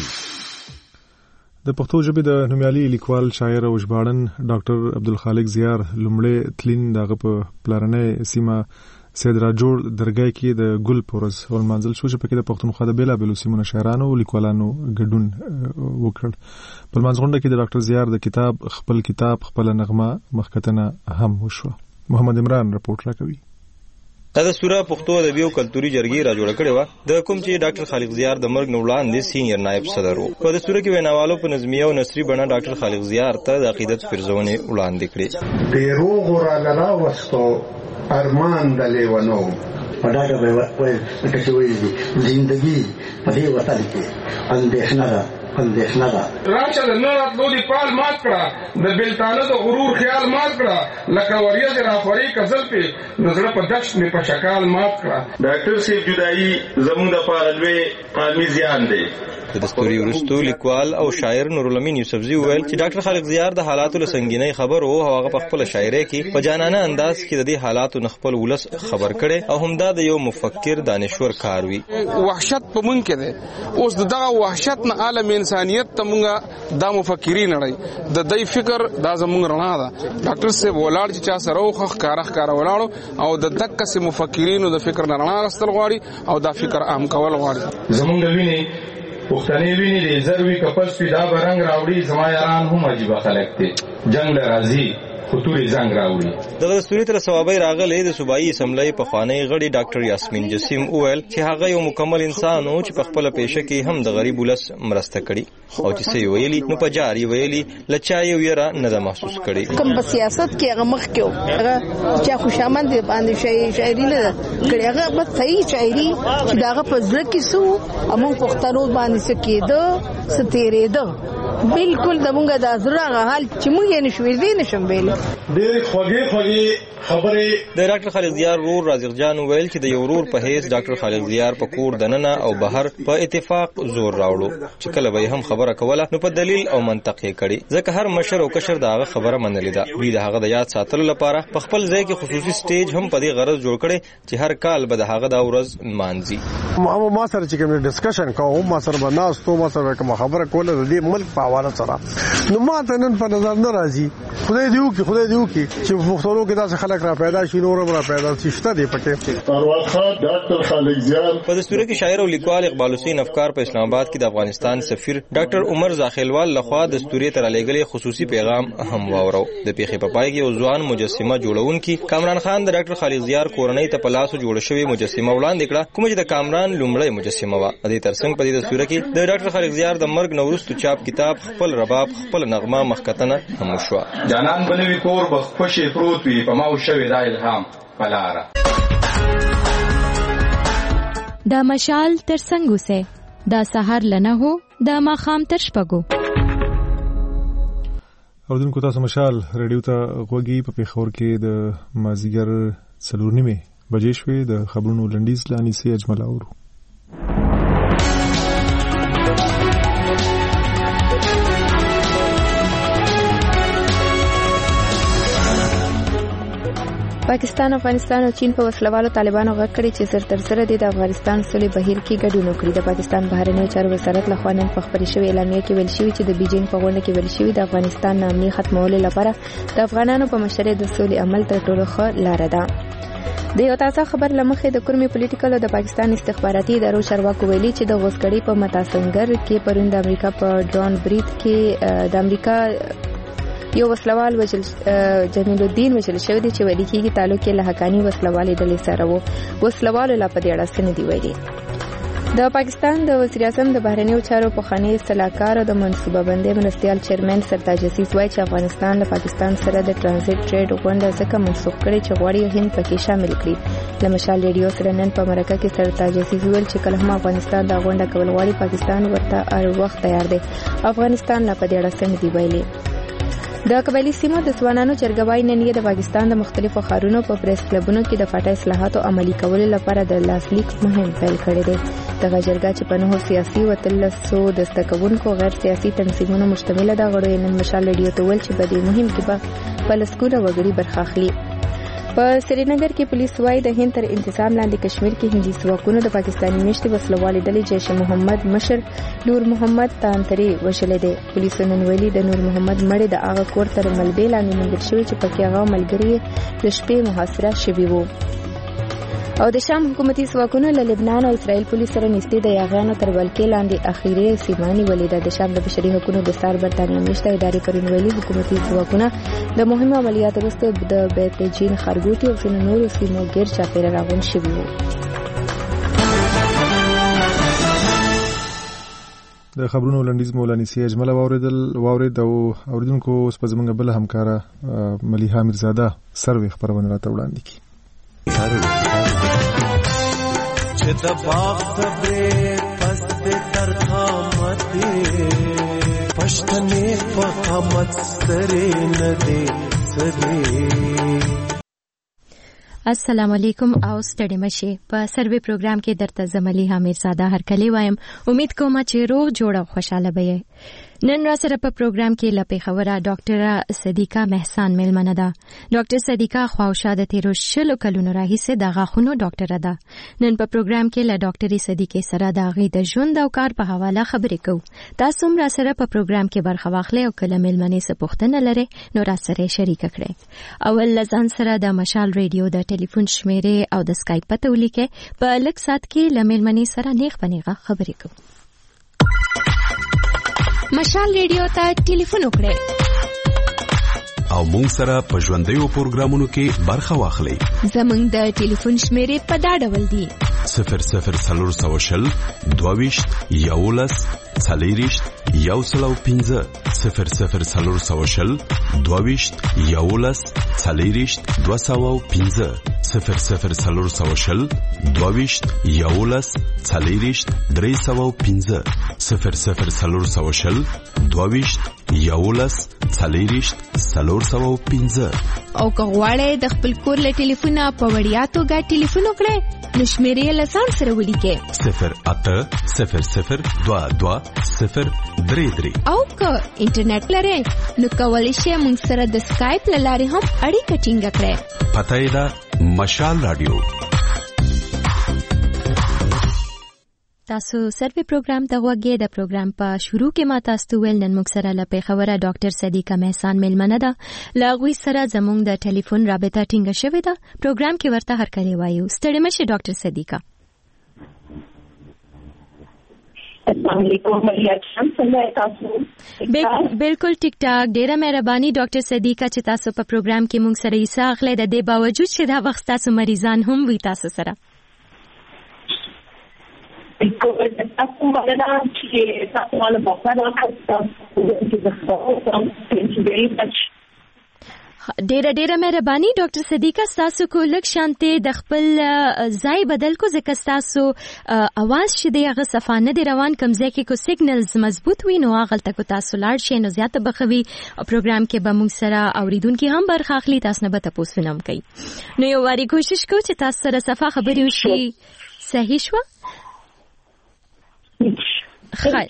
Speaker 1: د پښتو ژبې د نومیالي لیکوال، شاعر او ژباړن ډاکټر عبدالخالق زیار لومړی تلین دغه په پلارنۍ سیمه سید راجوړ درګای کې د ګل پورز او منځل شو چې پکې د پښتونخوا د بیلابېلو سیمو شاعرانو او لیکوالانو ګډون وکړ. په منځغونډه کې د ډاکټر زیار د کتاب خپل کتاب خپل نغمه مخکتنه هم وشوه. محمد عمران رپورټ راکوي.
Speaker 23: دا د سوره پښتو ادبي او کلتوري جرګې را جوړ کړې و د کوم چې ډاکټر خالق زیار د مرګ نه وړاندې سینیئر نائب صدر وو. په دستور کې ویناوالو په نظمیه او نثري بڼه ډاکټر خالق زیار ته د عقیدت فرزونه وړاندې کړې.
Speaker 24: دروغ را لرا وستو ارمان د لیونو پډاګه به وای چې وایي زندگی په دې وطن کې اندېښنه ده اندېښنه ده.
Speaker 25: راشه د نور اتلو دی پال مات کړه، د بلتانه د غرور خیال مات کړه، لکه وریځ راخوري کزل په نظر په دشت می په شکال مات کړه.
Speaker 26: ډاکټر سیف جدائی زموږ د پاره لوی قومي زیان دی.
Speaker 23: د دستوري ورستو لیکوال او شاعر نورالامین یوسفزي وویل چې ډاکټر خالق زیار د حالاتو له سنگینۍ خبر وو او هغه په خپل شاعرۍ کې په جانانه انداز کې د دې حالاتو نه خپل ولس خبر کړي او همدا د یو مفکر دانشور کار وی.
Speaker 8: وحشت په مونږ کې ده، اوس دغه وحشت نه عالم انسانیت ته مونږه د مفکرین اړای د دې فکر د زمونږ رڼا ده. ډاکټر صاحب ولاړ چې چا سره وخ کارخ کار ولاړو او د دک سه مفکرینو د فکر نه رڼا غستل غواړي او دا فکر عام کول غواړي.
Speaker 25: زمونږ ویني پښتنې ویني دې زروي کپس پی دا برنګ راوړي، زما یاران هم عجیب خلک دي، جنگ لرازي خطوري زنګ راوړي.
Speaker 23: د دستوري تر ثوابي راغلي د صوبایي اسمبلی په خوانی غړي ډاکټر یاسمین جسیم اویل چې هغه یو مکمل انسان او چې په خپل پیشه کې هم د غریب ولس مرسته کړي او چې څه ویلي نو په جاری ویلي لچای ویرا نه د محسوس کړي.
Speaker 27: کوم په سیاست کې هغه مخ کې هغه چې خوشامند باندې شي شاعري نه کړي، هغه په صحیح شاعري چې داغه په ځل کې سو امون پښتنو باندې سکیدو ستیریدو بالکل د مونږه د ازرغه حال چې مونږ یې نشو دې نشم ویل.
Speaker 25: ډېر خوږې خوږې
Speaker 3: خبره
Speaker 23: د ډاکټر خالد زیار ورور رازق جان ویل چې د یو ورور په هیڅ ډاکټر خالد زیار په کور دننه او بهر په اتفاق زور راوړو چې کله به هم خبره کوله نو په دلیل او منطق یې کړي ځکه هر مشر او کشر دغه خبره منلې ده دوی دغه د یاد ساتلو لپاره په خپل ځای کې خصوصي سټیج هم په دې غرض جوړ کړي چې هر کال به دغه د ورځ مانځي
Speaker 3: ما ما سره چې کوم ډسکشن کوم ما سره بناستو ما سره کوم خبره کوله د دې ملک په حواله سره نو ما ته نن په نظر نه راځي خدای دې وکړي خدای دې وکړي چې په پښتو کې داسې خلک را پیدا شي نور را پیدا شي شته دې پکې ارواخه ډاکټر خالد زیار
Speaker 23: په دستور کې شاعر او لیکوال اقبال حسین افکار په اسلام آباد کې د افغانستان سفیر ډاکټر عمر زاخیلوال لخوا دستوري تر لګلې خصوصي پیغام هم واورو د پیښې په پای کې یو ځوان مجسمه جوړونکي کامران خان د ډاکټر خالد زیار کورنۍ ته په لاس جوړ شوی مجسمه وړاندې کړه کوم چې د کامران لومړی مجسمه و د دې ترڅنګ په دې دستور کې د ډاکټر خالد زیار د مرګ نورستو چاپ کتاب خپل رباب خپل نغمه مخکتنه هم شو
Speaker 5: جانان بلوي کور بخ خوشي پروت وي په ماو شوی د الهام پلاره
Speaker 7: دا مشال تر څنګه سه دا سحر لنه هو دا ماخام تر شپګو
Speaker 1: اوردونکو تاسو مشال ریډیو ته غوږی په پیښور کې د مازیګر څلور نیمه بجې شوې د خبرونو لنډیز لانی سي اجمل اورو
Speaker 2: پاکستان، افغانستان او چین په وسلوالو طالبانو غږ کړی چې سر تر سره د افغانستان صلح بهیر کې ګډون وکړي. د پاکستان بهرنیو چارو وزارت لخوا نن په خبري شوی اعلامیه کې ویل شوی چې د بیجینګ په غونډه کې ویل شوی د افغانستان نامني ختمولو لپاره د افغانانو په مشرۍ د سولې عمل تر ټولو ښه لار ده. د یو تازه خبر لمخې د کورمي پولیټیکل او د پاکستان استخباراتي ادارو چارواکو ویلي چې د غوسکړې په متاسنګر کې پرون د امریکا په ډرون بریډ کې د امریکا یو وسلوال وجل جمیل الدین وجل شوی دی چې ویل کېږي تعلق یې له حقانی وسلوالې ډلې سره وو. وسلوالو لا په دې اړه څه نه دی ویلي. د پاکستان د وزیر اعظم د بهرنیو چارو پخوانی صلاحکار او د منصوبه بندۍ مرستیال چیرمن سرتاج عزیز وایي چې افغانستان له پاکستان سره د ټرانزیت ټریډ غونډه ځکه منسوخ کړي چې غواړي هند پکې شامل کړي. له مشال ریډیو سره نن په مرکه کې سرتاج عزیز ویل چې کله هم افغانستان دا غونډه کول غواړي پاکستان ورته هر وخت تیار دی. افغانستان لا په دې اړه څه نه دی ویلي. د قبایلی سیمو د ځوانانو جرګوای نن یې د پاکستان د مختلفو ښارونو په پریس کلبونو کې د فاټا اصلاحاتو عملي کولو لپاره د لاسلیک مهم پیل کړی دی. دغه جرګه چې په نهو سیاسي او اتلسو دستکونکو غیر سیاسي تنظیمونو مشتمله ده غړو نن مشال ریډیو ته ویل چې په دې مهم کې به فلسکونه وګړي برخه اخلي. په سرینګر کې پولیس وايي د هند تر انتظام لاندې کشمیر کې هندي ځواکونو د پاکستاني میشتي وسلوالې ډلې جیش محمد مشر نور محمد تانتري وشلې ده. پولیسو نن ویلي د نور محمد مړی د هغه کور تر ملبې لاندې موندل شوی چې پکې هغه ملګری د شپې محاصره شوی وو. او د شام حکومتي ځواکونو له لبنان او اسرائیل پولیس سره نږدې د یاغانو تر ولکې لاندې اخیری سیمانی ولیده. د شام د بشري حقوقو د سار برتانیا میشته ادارې پرون ویلي حکومتي ځواکونه د مهمو عملیاتو وروسته د بیت جین خرګوټي او ځینو نورو سیمو ګیر چاپیره راغون شوي وو.
Speaker 1: د خبرونو لنډیز مولانا سی اجمل واوریدل واورید او اوریدونکو اوس په زمونږ بل همکاره ملیحه میرزاده سروي خبرونه راته وړاندې کړي.
Speaker 9: چې د باغ صبرې پست تر خامتې پښتنې په قامت سره نه دي سدي.
Speaker 7: السلام علیکم او ستړي مشه. په سروي پروګرام کې درته زملي حمید ساده هر کلی وایم. امید کوم چې روغ جوړ او خوشاله به. نن را سره په پروګرام کې لپاره خبره ډاکټر صدیقه محسان ملمنه ده. ډاکټر صدیقه خواوشا د تیرو شلو کلونو راهیسه د غاښونو ډاکټر ده. نن په پروګرام کې له ډاکټري صدیقه سره د غي د ژوند او کار په حواله خبرې کوو. تاسو هم را سره په پروګرام کې برخه واخلئ او کله ملمنې څه پوښتنه لرئ نو را سره شریک کړئ. اول لزان سره د مشال ریډیو د ټلیفون شمیره او د اسکایپ پته ولیکئ. په لږ سات کې له ملمنې سره نیغ بنیغه خبرې کوو. مشال ریډیو ته ټلیفون وکړئ
Speaker 20: او مونږ سره په ژوندیو پروګرامونو کې برخه واخلئ.
Speaker 7: زمونږ د ټلیفون شمیرې په دا ډول دي:
Speaker 20: صفر صفر څلور سوه شل دوه ویشت یولس څلېرویشت یو سل او پنځه صفر صفر څلور سوه شل دوه ویشت یولس څلېرویشت دوه سوه او پنځه صفر صفر څلور سوه شل دوه ویشت یولس څلېرویشت درې سوه او پنځه صفر صفر څلور سوه شل دوه ویشت یولس څلېرویشت څلور سوه پنځه.
Speaker 2: او که غواړئ د خپل کور له ټلیفونه په وړیا توګه ټلیفون وکړئ نو شمېرې یې له ځان سره ولیکئ
Speaker 20: صفر اته صفر صفر دوه دوه صفر درې درې.
Speaker 2: او که انټرنیټ لرئ نو کولی شئ موږ سره د سکایپ له لارې هم اړیکه ټینګه کړئ.
Speaker 20: پته یې ده مشال راډیو.
Speaker 7: تاسو سروي پروګرام ته غوږی. د پروګرام په شروع کې ما تاسو ویل نن موږ سره له پیښوره ډاکټر صدیقه مهسان میلمنه ده. له هغوی سره زموږ د ټلیفون رابطه ټینګه شوې ده. پروګرام کې ورته هرکلی وایو. ستړې مه شئ ډاکټر صدیقه.
Speaker 10: السلام علیکم.
Speaker 7: بالکل ټیک ټاک. ډیره مهرباني ډاکټر صدیقه چې تاسو په پروګرام کې موږ سره حصہ اخلئ، د دې باوجود چې دا وخت تاسو مریضان هم وي تاسو سره.
Speaker 10: تاسو مننه چې تاسو ماله موقع راکړه.
Speaker 7: ډیره ډیره مهرباني ډاکټر صدیقه. تاسو کو لږ شانته د خپل ځای بدل کو ځکه تاسو اواز چې دی هغه صفانه دی روان کم ځای کې کو سیګنلز مضبوط وي نو هغه تک تاسو لاړ شئ نو زیاته بخوي. پروګرام کې به موږ سره اوریدونکو هم برخه اخلي. تاسو نه به تاسو نوم کوي نو یو واری کوشش کو چې تاسو سره صفه خبري وشي. صحیح شو؟ خیر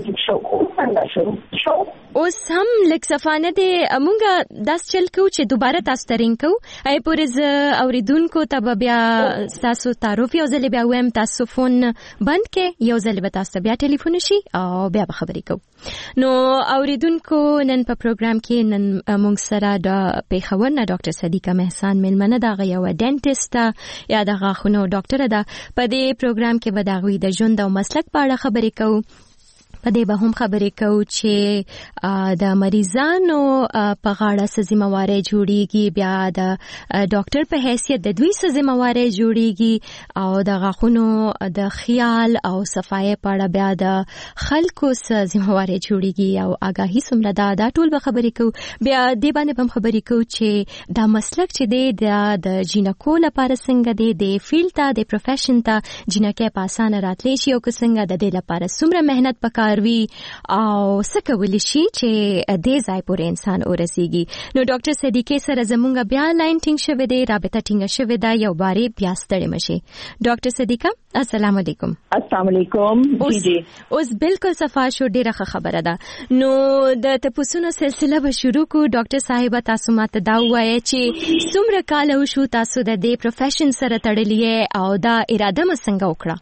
Speaker 7: اوس هم لږ صفانه دی مونږه داس چل کو چې دوباره تاسو ته رینګ کو. ای پورې ز اوریدونکو ته به بیا تاسو تعارف یو ځل بیا ویم تاسو فون بند کې یو ځل به تاسو بیا ټلیفون شي او بیا به خبرې کو. نو اوریدونکو نن په پروګرام کې نن مونږ سره د پیښور نه ډاکټر صدیقه مهسان میلمنه ده. هغه یو ډینټسټ یا د غاښونو ډاکټر ده. په دې پروګرام کې به د هغوی د ژوند او مسلک په اړه خبرې کوو. په دې به هم خبرې کوو چې د مریضانو په غاړه څه ذمہواري جوړیږي، بیا د ډاکټر په حیثیت د دوی څه ذمہواري جوړیږي او د غاښونو د خیال او صفایي په اړه بیا د خلکو څه ذمہواري جوړیږي او آگاهی څومره ده. دا ټول به خبرې کوو. بیا دې باندې هم خبرې کوو چې دا مسلک چې دی د جینکو لپاره څنګه دی، د فیلډ ته د پروفیشن ته جینکې په اسانه راتلی شي او که څنګه د دې لپاره څومره مهنت پکار وی او څه کولی شي چې دې ځای پورې انسان ورسیږي. نو ډاکټر صدیقه سره زمونږ بیا لاین ټینګ شوی دی، رابطه ټینګ شوی دی. یو باري بیا ستړي مشي. ډاکټر صدیقه السلام علیکم.
Speaker 10: السلام علیکم. جی
Speaker 7: اوس بالکل صفا شو. ډیره خبره ده. نو د تپوسونو سلسله به شروع کو. ډاکټر صاحب تاسو ماته دا وایي چې څومره کال وشو تاسو د دې پروفیشن سره تړلې او دا اراده مې څنګه وکړه؟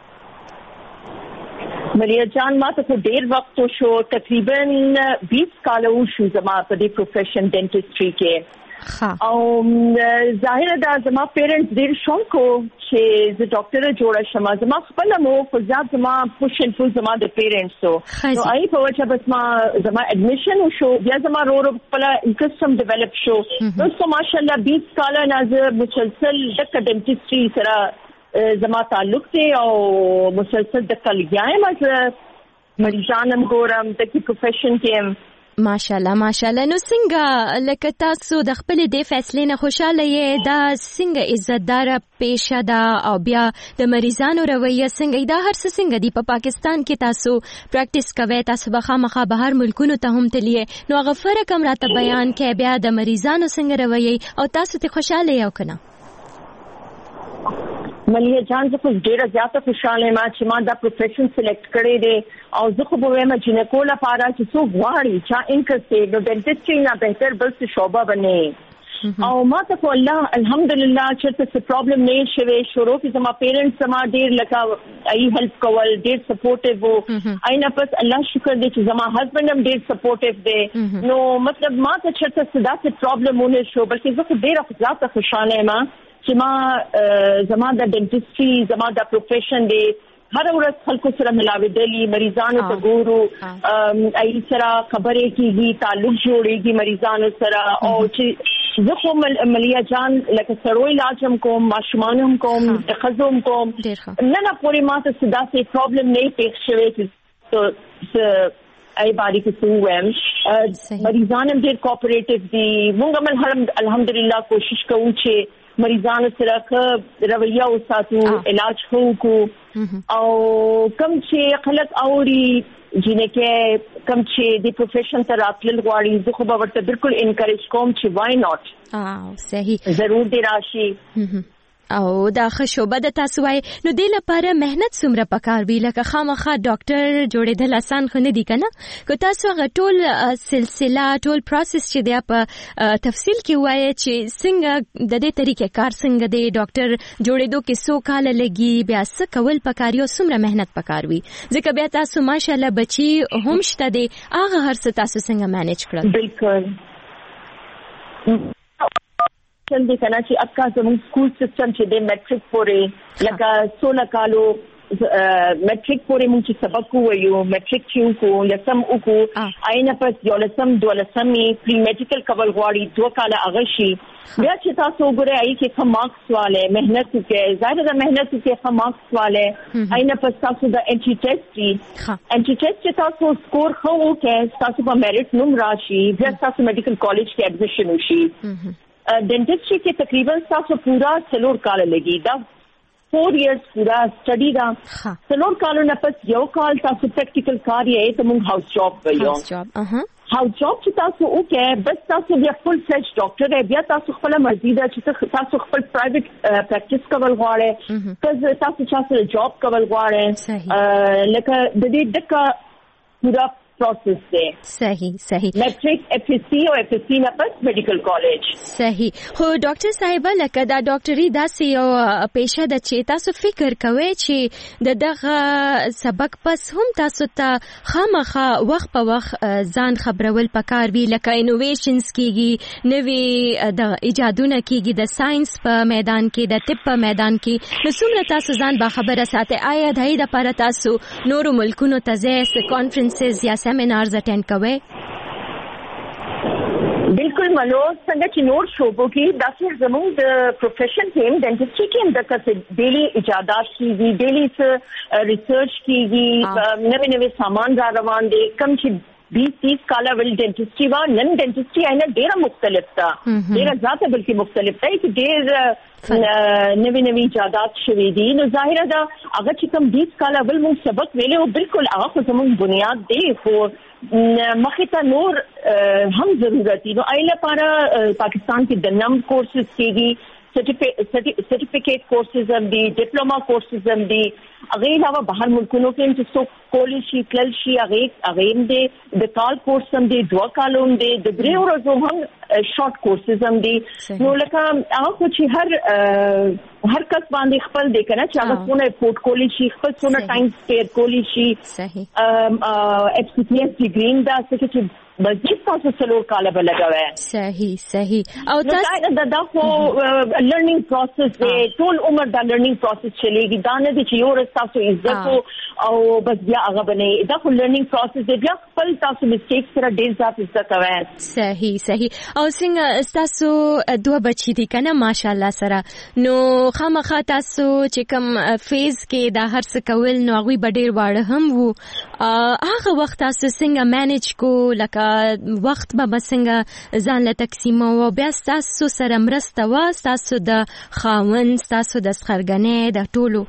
Speaker 10: ملیا جان ما ته ډیر وخت شو، تقریبا بیس کال وشو زما په دې پروفیشن ډینټسټري کې. او ظاهر ده زما پیرنټس ډیر شوق کو چې زه ډاکټر جوړه شم. زما خپل مو فزاد زما پوشن فل زما د پیرنټس سو نو آی په وجه بس ما زما اډمیشن شو، بیا زما رو رو خپل انټرست هم ډیولپ شو. نو سو ماشاءالله بیس کال نه زه مسلسل د ډینټسټري سره زما تعلق دی او مسلسل د کلګایم از مریضانم ګورم د کی پروفیشن کې.
Speaker 7: ماشاءالله ماشاءالله. نو څنګه لکه تاسو د خپل د فیصلې نه خوشاله یې؟ دا څنګه عزتدار پیشه ده او بیا د مریضانو رویه څنګه دا هر څه څنګه دی؟ په پاکستان کې تاسو پریکټیس کوئ، تاسو به خامخا بهر ملکونو ته هم تللی، نو هغه فرق هم راته بیان کړئ. بیا د مریضانو څنګه رویه او تاسو ته خوشاله یو کنه؟
Speaker 10: ملیا جان زه خو ډیره زیاته خوشاله یم چې ما دا پروفیشن سلیکټ کړی دی او زه خو به وایم جینکو لپاره چې څوک غواړي چا انټرست دی نو ډینټسټري نه بهتر بل څه شعبه بنئ. او ما ته خو الله الحمدلله چې څه پرابلم نه شوي. شروع کې زما پیرنټس زما ډیر لکه ای هیلپ کول، ډیر سپورټیو وو. اینا پس الله شکر دی چې زما هسبند هم ډیر سپورټیو دی. نو مطلب ما ته چې څه څه پرابلم ونه شو، بلکې زه خو ډیره زیاته خوشاله یم چې ما زما د ډینټسټري زما د پروفیشن دی هر ورځ خلکو سره ملاویدلی، مریضانو ته ګورو، ای سره خبرې کیږي، تعلق جوړیږي مریضانو سره. او چې زه خو ملیا جان لکه سروي علاج هم کوم، ماشومان هم کوم، تخزو هم کوم. نه نه پوری ما ته صدا سي پرابلم نه پیښ شوی چې ای باری کې څو ویم. مریضان هم ډېر کوآپریټیو دي. موږ هم الحمدلله کوشش کوو چې مریضانو سره ښه رویه وساتو، علاج خو کو. او کم چې خلک اوري جنکه کم چې د پروفیشن ته راتلل غواړي زه خو به ورته بالکل انکریج کوم چې وای ناٹ
Speaker 7: اه صحیح
Speaker 10: ضرور دی راشي
Speaker 7: او دا خشوبه د تاسو وای نو د لپاره مهنت څومره پکار وی لکه خامخا ډاکټر جوړېدل آسان خو نه دي کنه که تاسو غ ټول سلسله ټول پروسس چې دی په تفصیل کې وای چې څنګه د دې طریقې کار څنګه دی ډاکټر جوړېدو کې څو کال لګي بیا څه کول پکار یو څومره مهنت پکار وی ځکه بیا تاسو ماشاءالله بچي هم شته دی هغه هر څه تاسو څنګه مینج کړل
Speaker 10: بالکل څنګه کنا چې اکا زموږ سکول سیستم چې د میټریک پورې لکه سولہ کالو میټریک پورې موږ چې سبق وایو میټریک چې کو لسم وکو آینه پس یو لسم دو لسمې پری میډیکل کول غواړي دوه کاله هغه شي بیا چې تاسو وګورئ ای کې کوم مارکس والے مهنت کې ظاهر ده مهنت کې کوم مارکس والے آینه پس تاسو د انټی ټیسټ دی انټی ټیسټ چې تاسو سکور خو کې تاسو په میرټ نوم راشي بیا تاسو میډیکل کالج کې ایڈمیشن وشي ډینټسټري کې تقریبا تاسو پورا څلور کال لګي دا فور ایئرز پورا سټڈی دا څلور کالو نه پس یو کال تاسو پریکټیکل کار یې ته موږ هاوس جاب وایو
Speaker 7: هاوس جاب اها
Speaker 10: هاوس جاب چې تاسو وکړئ بس تاسو بیا فل فلیج ډاکټر یې بیا تاسو خپل مرزي ده چې تاسو خپل پرایویټ پریکټیس کول غواړئ که تاسو چا جاب کول غواړئ لکه د دې ډکه پورا پروسس دی
Speaker 7: صحیح صحیح
Speaker 10: میټریک اف ایس سی او اف ایس سی نه پس میډیکل کالج
Speaker 7: صحیح خو ډاکټر صاحب لکه دا ډاکټري داسې یو پیشه ده چې تاسو فکر کوئ چې د دغه سبق پس هم تاسو ته خامخا وخت په وخت ځان خبرول پکار وي لکه انوویشنز کیږي نوې د ایجادونه کیږي د ساينس په میدان کې د طب په میدان کې نو څومره تاسو ځان با خبره ساتي آیا د دې لپاره تاسو نورو ملکونو ته ځئ کانفرنسز یا سیمینارز اٹینڈ کوئ
Speaker 10: بالکل ملو څنګه چې نور شوبو کې داسې زموږ د پروفیشن ټیم ډینټسټري کې هم د ډیلی ایجادات کیږي ډیلی ریسرچ کیږي نوې نوې سامان را روان دي کم چې بیس تیس کاله ول ډینټسټري وا نن ډینټسټري آینه ډیره مختلف ده ډیره ذاته بلکې مختلف ده چې ډیر نوې نوې ایجادات شوي دي نو ظاهره ده هغه چې کوم بیس کاله ول موږ سبق ویلو بالکل هغه زموږ بنیاد دی خو مخې ته نور هم ضرورت دي نو ایله لپاره پاکستان کې د نم کورسز کېږي سرټیفیکیټ کورسز هم دي ډیپلوما کورسز هم دي هغه علاوه بهر ملکونو کې چې څو کالج شي کلل شي هغه هغه هم دي د کال کورس هم دي دوه کالو هم دي د درې ورځو هم شارټ کورسز هم دي نو لکه هغه چې هر هر کس باندې خپل دی کنه چې هغه څونه پورټ کولی شي خپل څونه ټایم سپیر کولی شي
Speaker 7: صحیح
Speaker 10: اف سی ټی ایس ډیګری دا څه چې بس تاسو څلور کاله به لګوي
Speaker 7: صحیح صحیح او
Speaker 10: تاسو دا دا خو لرنینګ پروسس دی ټول عمر دا لرنینګ پروسس چلیږي دا نه دي چې یو ورځ تاسو عزت او بس بیا هغه بنئ دا خو لرنینګ پروسس دی بیا خپل تاسو میسټیک سره ډیر ځات عزت کوئ
Speaker 7: صحیح صحیح او څنګه تاسو دوه بچی دي کنه ماشاءالله سره نو خامخا تاسو چې کوم فیز کې دا هر څه کول نو هغه به ډیر واړه هم وو هغه وخت تاسو څنګه مینج کو لکه وخت به څنګه ځان له تقسیم او بیا تاسو سره مرسته وا تاسو د خاون تاسو د سخرګنې د ټولو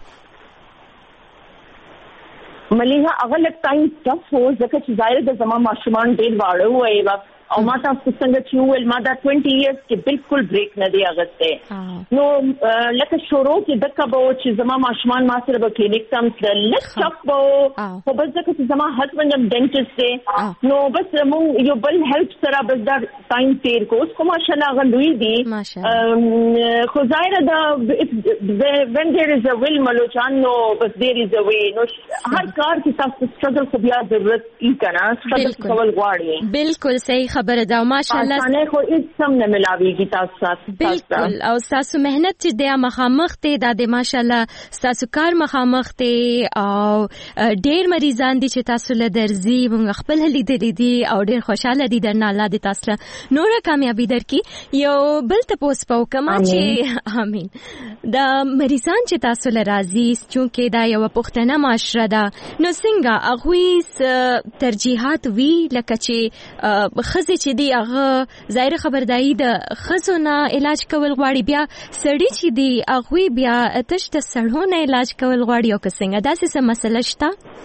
Speaker 10: مليها اغل ټایم ټف و ځکه چې ظاهر د زما ماشومان ډیر واړه وای او ما تاسو څنګه چې ول ما دا بیس ایئرز کې بالکل بریک نه دی اغسته نو لکه شروع کې دغه به چې زما ماشومان ما سره به کلینیک تم تل لکه به خو بس ځکه چې زما هسبند هم ډینټسټ دی نو بس موږ یو بل هیلپ سره بس دا ټایم تیر کو اوس کوم ماشاءالله غلوي دي خو ظاهر دا when there is a will ملوچان نو بس there is a way نو هر کار کې تاسو سټرګل خو بیا ضرورت کی کنه سټرګل کول غواړي
Speaker 7: بالکل صحیح خبره ده ماشاءالله
Speaker 10: اسانه خو هیڅ سم نه ملاويږي تاسو سره
Speaker 7: بالکل او تاسو مهنت چې د مخامخ ته د ماشاءالله تاسو کار مخامخ ته او ډیر مریضان دي چې تاسو له درځي موږ خپل لیدلې دي او ډیر خوشاله دي درنه الله دې تاسو له نور کامیابی درکې یو بل ته پوس پاو کما چې امين د مریضان چې تاسو له راضي چونکه دا یو پښتنه معاشره ده نو څنګه هغه ترجیحات وی لکه چې خزي چې دی هغه ظاهر خبرداري د خزو نه علاج کول غواړي بیا سړی چې دی هغه بیا تش ته سړو نه علاج کول غواړي او که څنګه داسې څه مسله شته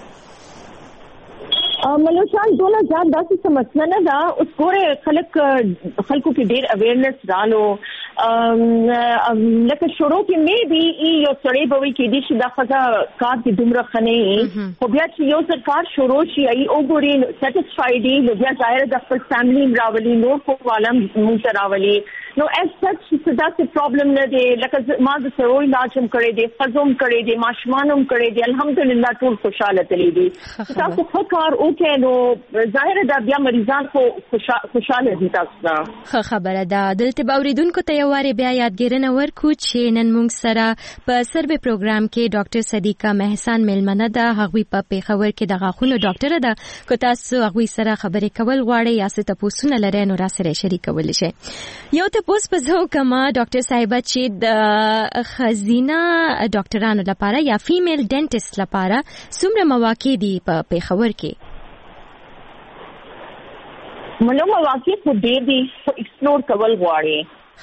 Speaker 10: ملوشان دونه زیات داسې څه مسله نه ده. اوس ګوره خلک خلکو کې ډېر اویرنس رالو لکه شروع کې مې بي یو سړی به وي کېدی چې دا ښځه کار کې دومره ښه نه وي خو بیا چې یو ځل کار شروع شي ای وګوري سیټسفاید وي نو بیا ظاهره د خپل فیملي هم راولي نور کوواله هم موږ ته راولي نو ایز سچ څه داسې پرابلم نه دی. لکه ما د سړو علاج هم کړی دی ښځو هم کړی دی ماشومان هم کړی دی الحمدلله ټول خوشحاله تللی دي. تاسو ښه کار وکړئ نو ظاهره دا بیا مریضان خو خوشحاله دي. تاسو نه
Speaker 7: ښه خبره ده. دلته به اورېدونکو ته یو وارې بیا یادګیرنه ورکړو چې نن موږ سره په سروې پروګرام کې ډاکټر صدیقه محسن میلمنه ده. هغوی په پیښور کې د غاښونو ډاکټره ده. که تاسو هغوی سره خبرې کول غواړئ یا څه تپوسونه لرئ نو راسره شریکولی شئ. یو تپوس په زه وکړم ډاکټر صاحبه چې د ښځینه ډاکټرانو لپاره یا فیمیل ډینټسټ لپاره څومره مواقع دي په پیښور کې؟
Speaker 10: ملو مواقع خو ډېر دي خو ایکسپلور کول غواړي.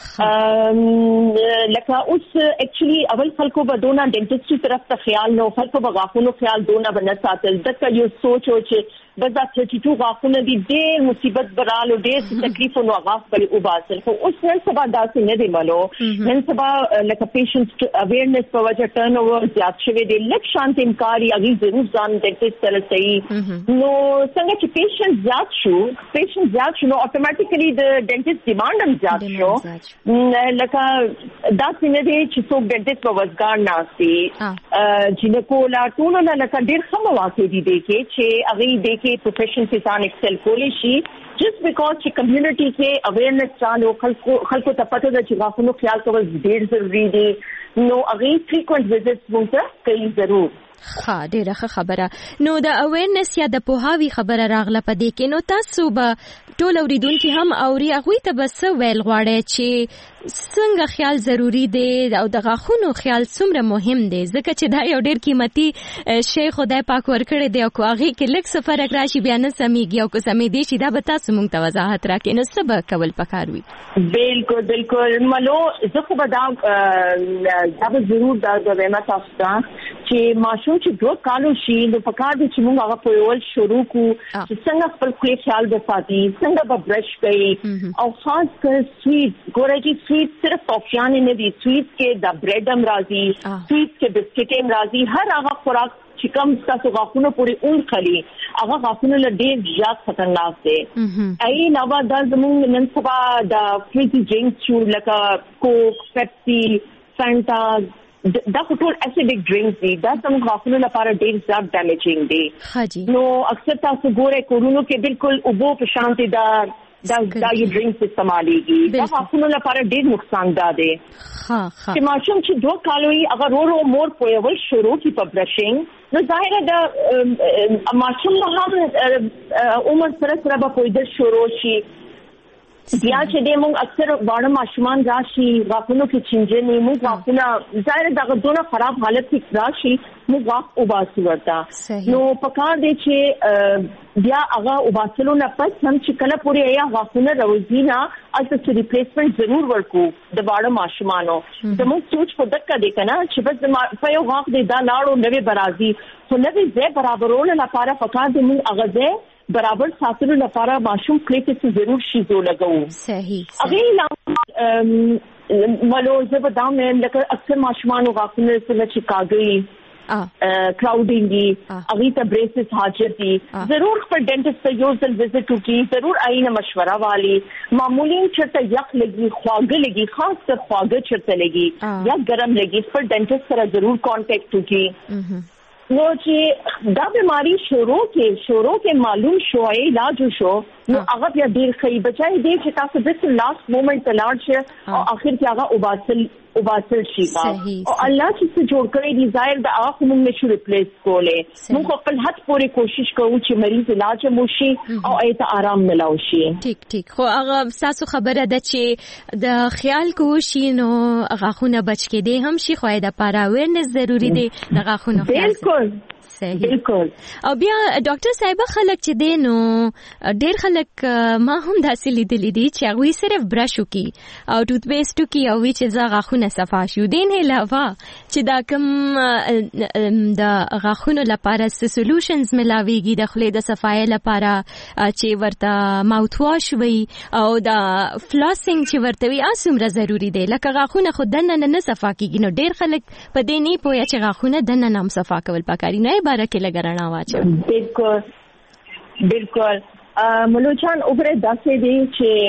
Speaker 10: لکه اوس اکچولی اول خلکو به دونه ډینټسټي طرف ته خیال نو خلکو به غاښونو خیال دونه به نه ساتل. دغه یو سوچ و چې بس دا ثلاثه دو غاښونه دي ډېر مصیبت برالو ډېر تکلیف نو غاښ بلې وباسل خو اوس نن سبا داسې نه دی ملو. نن سبا لکه پیشنټ اویرنس په وجه ټرن اوور زیات شوی دی لږ شانت امکاري هغې ضرور ځان ډینټسټ سره صحیح نو څنګه چې پیشنټ زیات شو پیشنټ زیات شو نو اتوماتیکلی د ډینټسټ ډیمانډ هم زیات شو. لکه داسې نه دی چې څوک ډینټسټ په وزګار ناست دي جینکولا ټولو نه لکه ډېر ښه مواقع دي دی کې چې هغې دی کې پروفیشن کې ځان ایکسل کولی شي جست بیکاز چې کمیونټي کې اویرنس چالو خلکو خلکو ته پته ده چې غاښونو خیال کول ډېر ضروري دي نو هغې فریکوینټ وزټس موږ ته کوي ضرور.
Speaker 7: ښه ډېره ښه خبره. نو د اویرنس یا د پوهاوي خبره راغله په دې کې نو تاسو به ټول اورېدونکي هم اوري هغوی ته به څه ویل غواړئ چې څنګه خیال ضروري دی او د غاښونو خیال څومره مهم دی ځکه چې دا یو ډېر قیمتي شی خدای پاک ورکړی دی او که هغې کې لږ څه فرق راشي بیا نه سمیږي او که سمېدی شي دا به تاسو موږ ته وضاحت راکړئ نو څه به کول پکار وي؟
Speaker 10: بلکل بلکل ملو زه خو به دا دا به ضرور دا وایم تاسو ته چې ماشوم چې دوه کالو شي نو پکار دی چې موږ هغه پویول شروع کړو چې څنګه خپل خولې خیال به ساتي څنګه به برش کوي او خاص کر سویټ ګوره چې سویټ صرف ټافیانې نه دي سویټ کې د برېډ هم راځي سویټ کې بسکټ هم راځي هر هغه خوراک چې کوم ستاسو غاښونو پورې اون خلي هغه غاښونو له ډېر زیات خطرناک دی. ای علاوه دا زموږ نن سبا د فریزي ډرینکس شو لکه کوک پیپسي فانټا دا ټول اسیډک ډرینکس دي دا زموږ غاښونو لپاره ډېر زیات ډیمیجینګ دي. نو اکثر تاسو ګورئ کورونو کې بالکل اوبو په شان دي دا دا دا یو ډرینکس استعمالېږي دا غاښونو لپاره ډېر نقصان ده دی. چې ماشوم چې دوه کالو یې اگر ورو ورو مور پویول شروع کړي په برشنګ نو ظاهره د ماشوم به هم عمر سره سره به پویدل شروع شي. بیا چې دی موږ اکثر واړه ماشومان راشي غاښونو کې چینجنې موږ غاښونه ظاهره دغه دونه خراب حالت کې راشي موږ غاښ وباسو ورته نو پکار دی چې بیا هغه وباسلو نه پس هم چې کله پورې یا غاښونه راوځي نه هلته څه ریپلیسمنټ ضرور ورکو د واړه ماشومانو. زموږ سوچ په دقه دی که نه چې بس په یو غاښ دی دا لاړو نوې به راځي خو نوې ځای برابرولو لپاره پکار دی موږ هغه ځای برابر ساتلو لپاره ماشوم کلی کې څه ضرور شیزو لګوو.
Speaker 7: صحیح
Speaker 10: هغې علاوه ملو زه به دا وایم لکه اکثر ماشومانو غاښونه څنګه چې کاږي کراوډینګ دي هغې ته بریسز حاجت دي ضرور خپل ډینټسټ ته یو ځل وزټ وکړي ضرور هغې نه مشوره والي معمولی چېرته یخ لګي خواږه لګي خاص کر خواږه چېرته لګي یا ګرم لګي خپل ډینټسټ سره ضرور کانټیکټ وکړي. نو چې دا بیماری شروع کې شروع کې معلوم شو علاج شو نو هغه بیا ډېر ښه بچای دی چې تاسو بالکل لاست مومنټ ته لاړ شئ او اخر کې هغه وباسل وباسل شي او الله چې څه جوړ کړی دی ظاهر د هغه خو موږ نشو ریپلیس کولی موږ خپل حد پورې کوشش کوو چې مریض علاج مو شي او هغې ته آرام میلاو شي.
Speaker 7: ټیک ټیک خو هغه ستاسو خبره ده چې د خیال کو شي نو غاښونه بچ کېدی هم شي خو د پاره اویرنس ضروري دی د غاښونو خیال
Speaker 10: بالکل
Speaker 7: صحیح
Speaker 10: بالکل.
Speaker 7: او بیا ډاکټر صاحب خلک چې دینو ډېر خلک ما هم داسې لیدلې دي چې هغه صرف برش وکي او ټوت پیسټ وکي او وی چې زغ غاښونه صفا شي دین علاوه چې دا کوم د غاښونو لپاره سولوشنز ملاويږي د خولې د صفای لپاره چې ورته ماوث واش وي او دا فلاسینګ چې ورته وي اسمره ضروری دی لکه غاښونه خود دنه نه صفا کیږي نو ډېر خلک په دې نه پوهه چې غاښونه دنه نام صفا کول پکاري نه باره کې لګرنا واچو.
Speaker 10: بالکل بالکل ملوچان اوپر داسې دی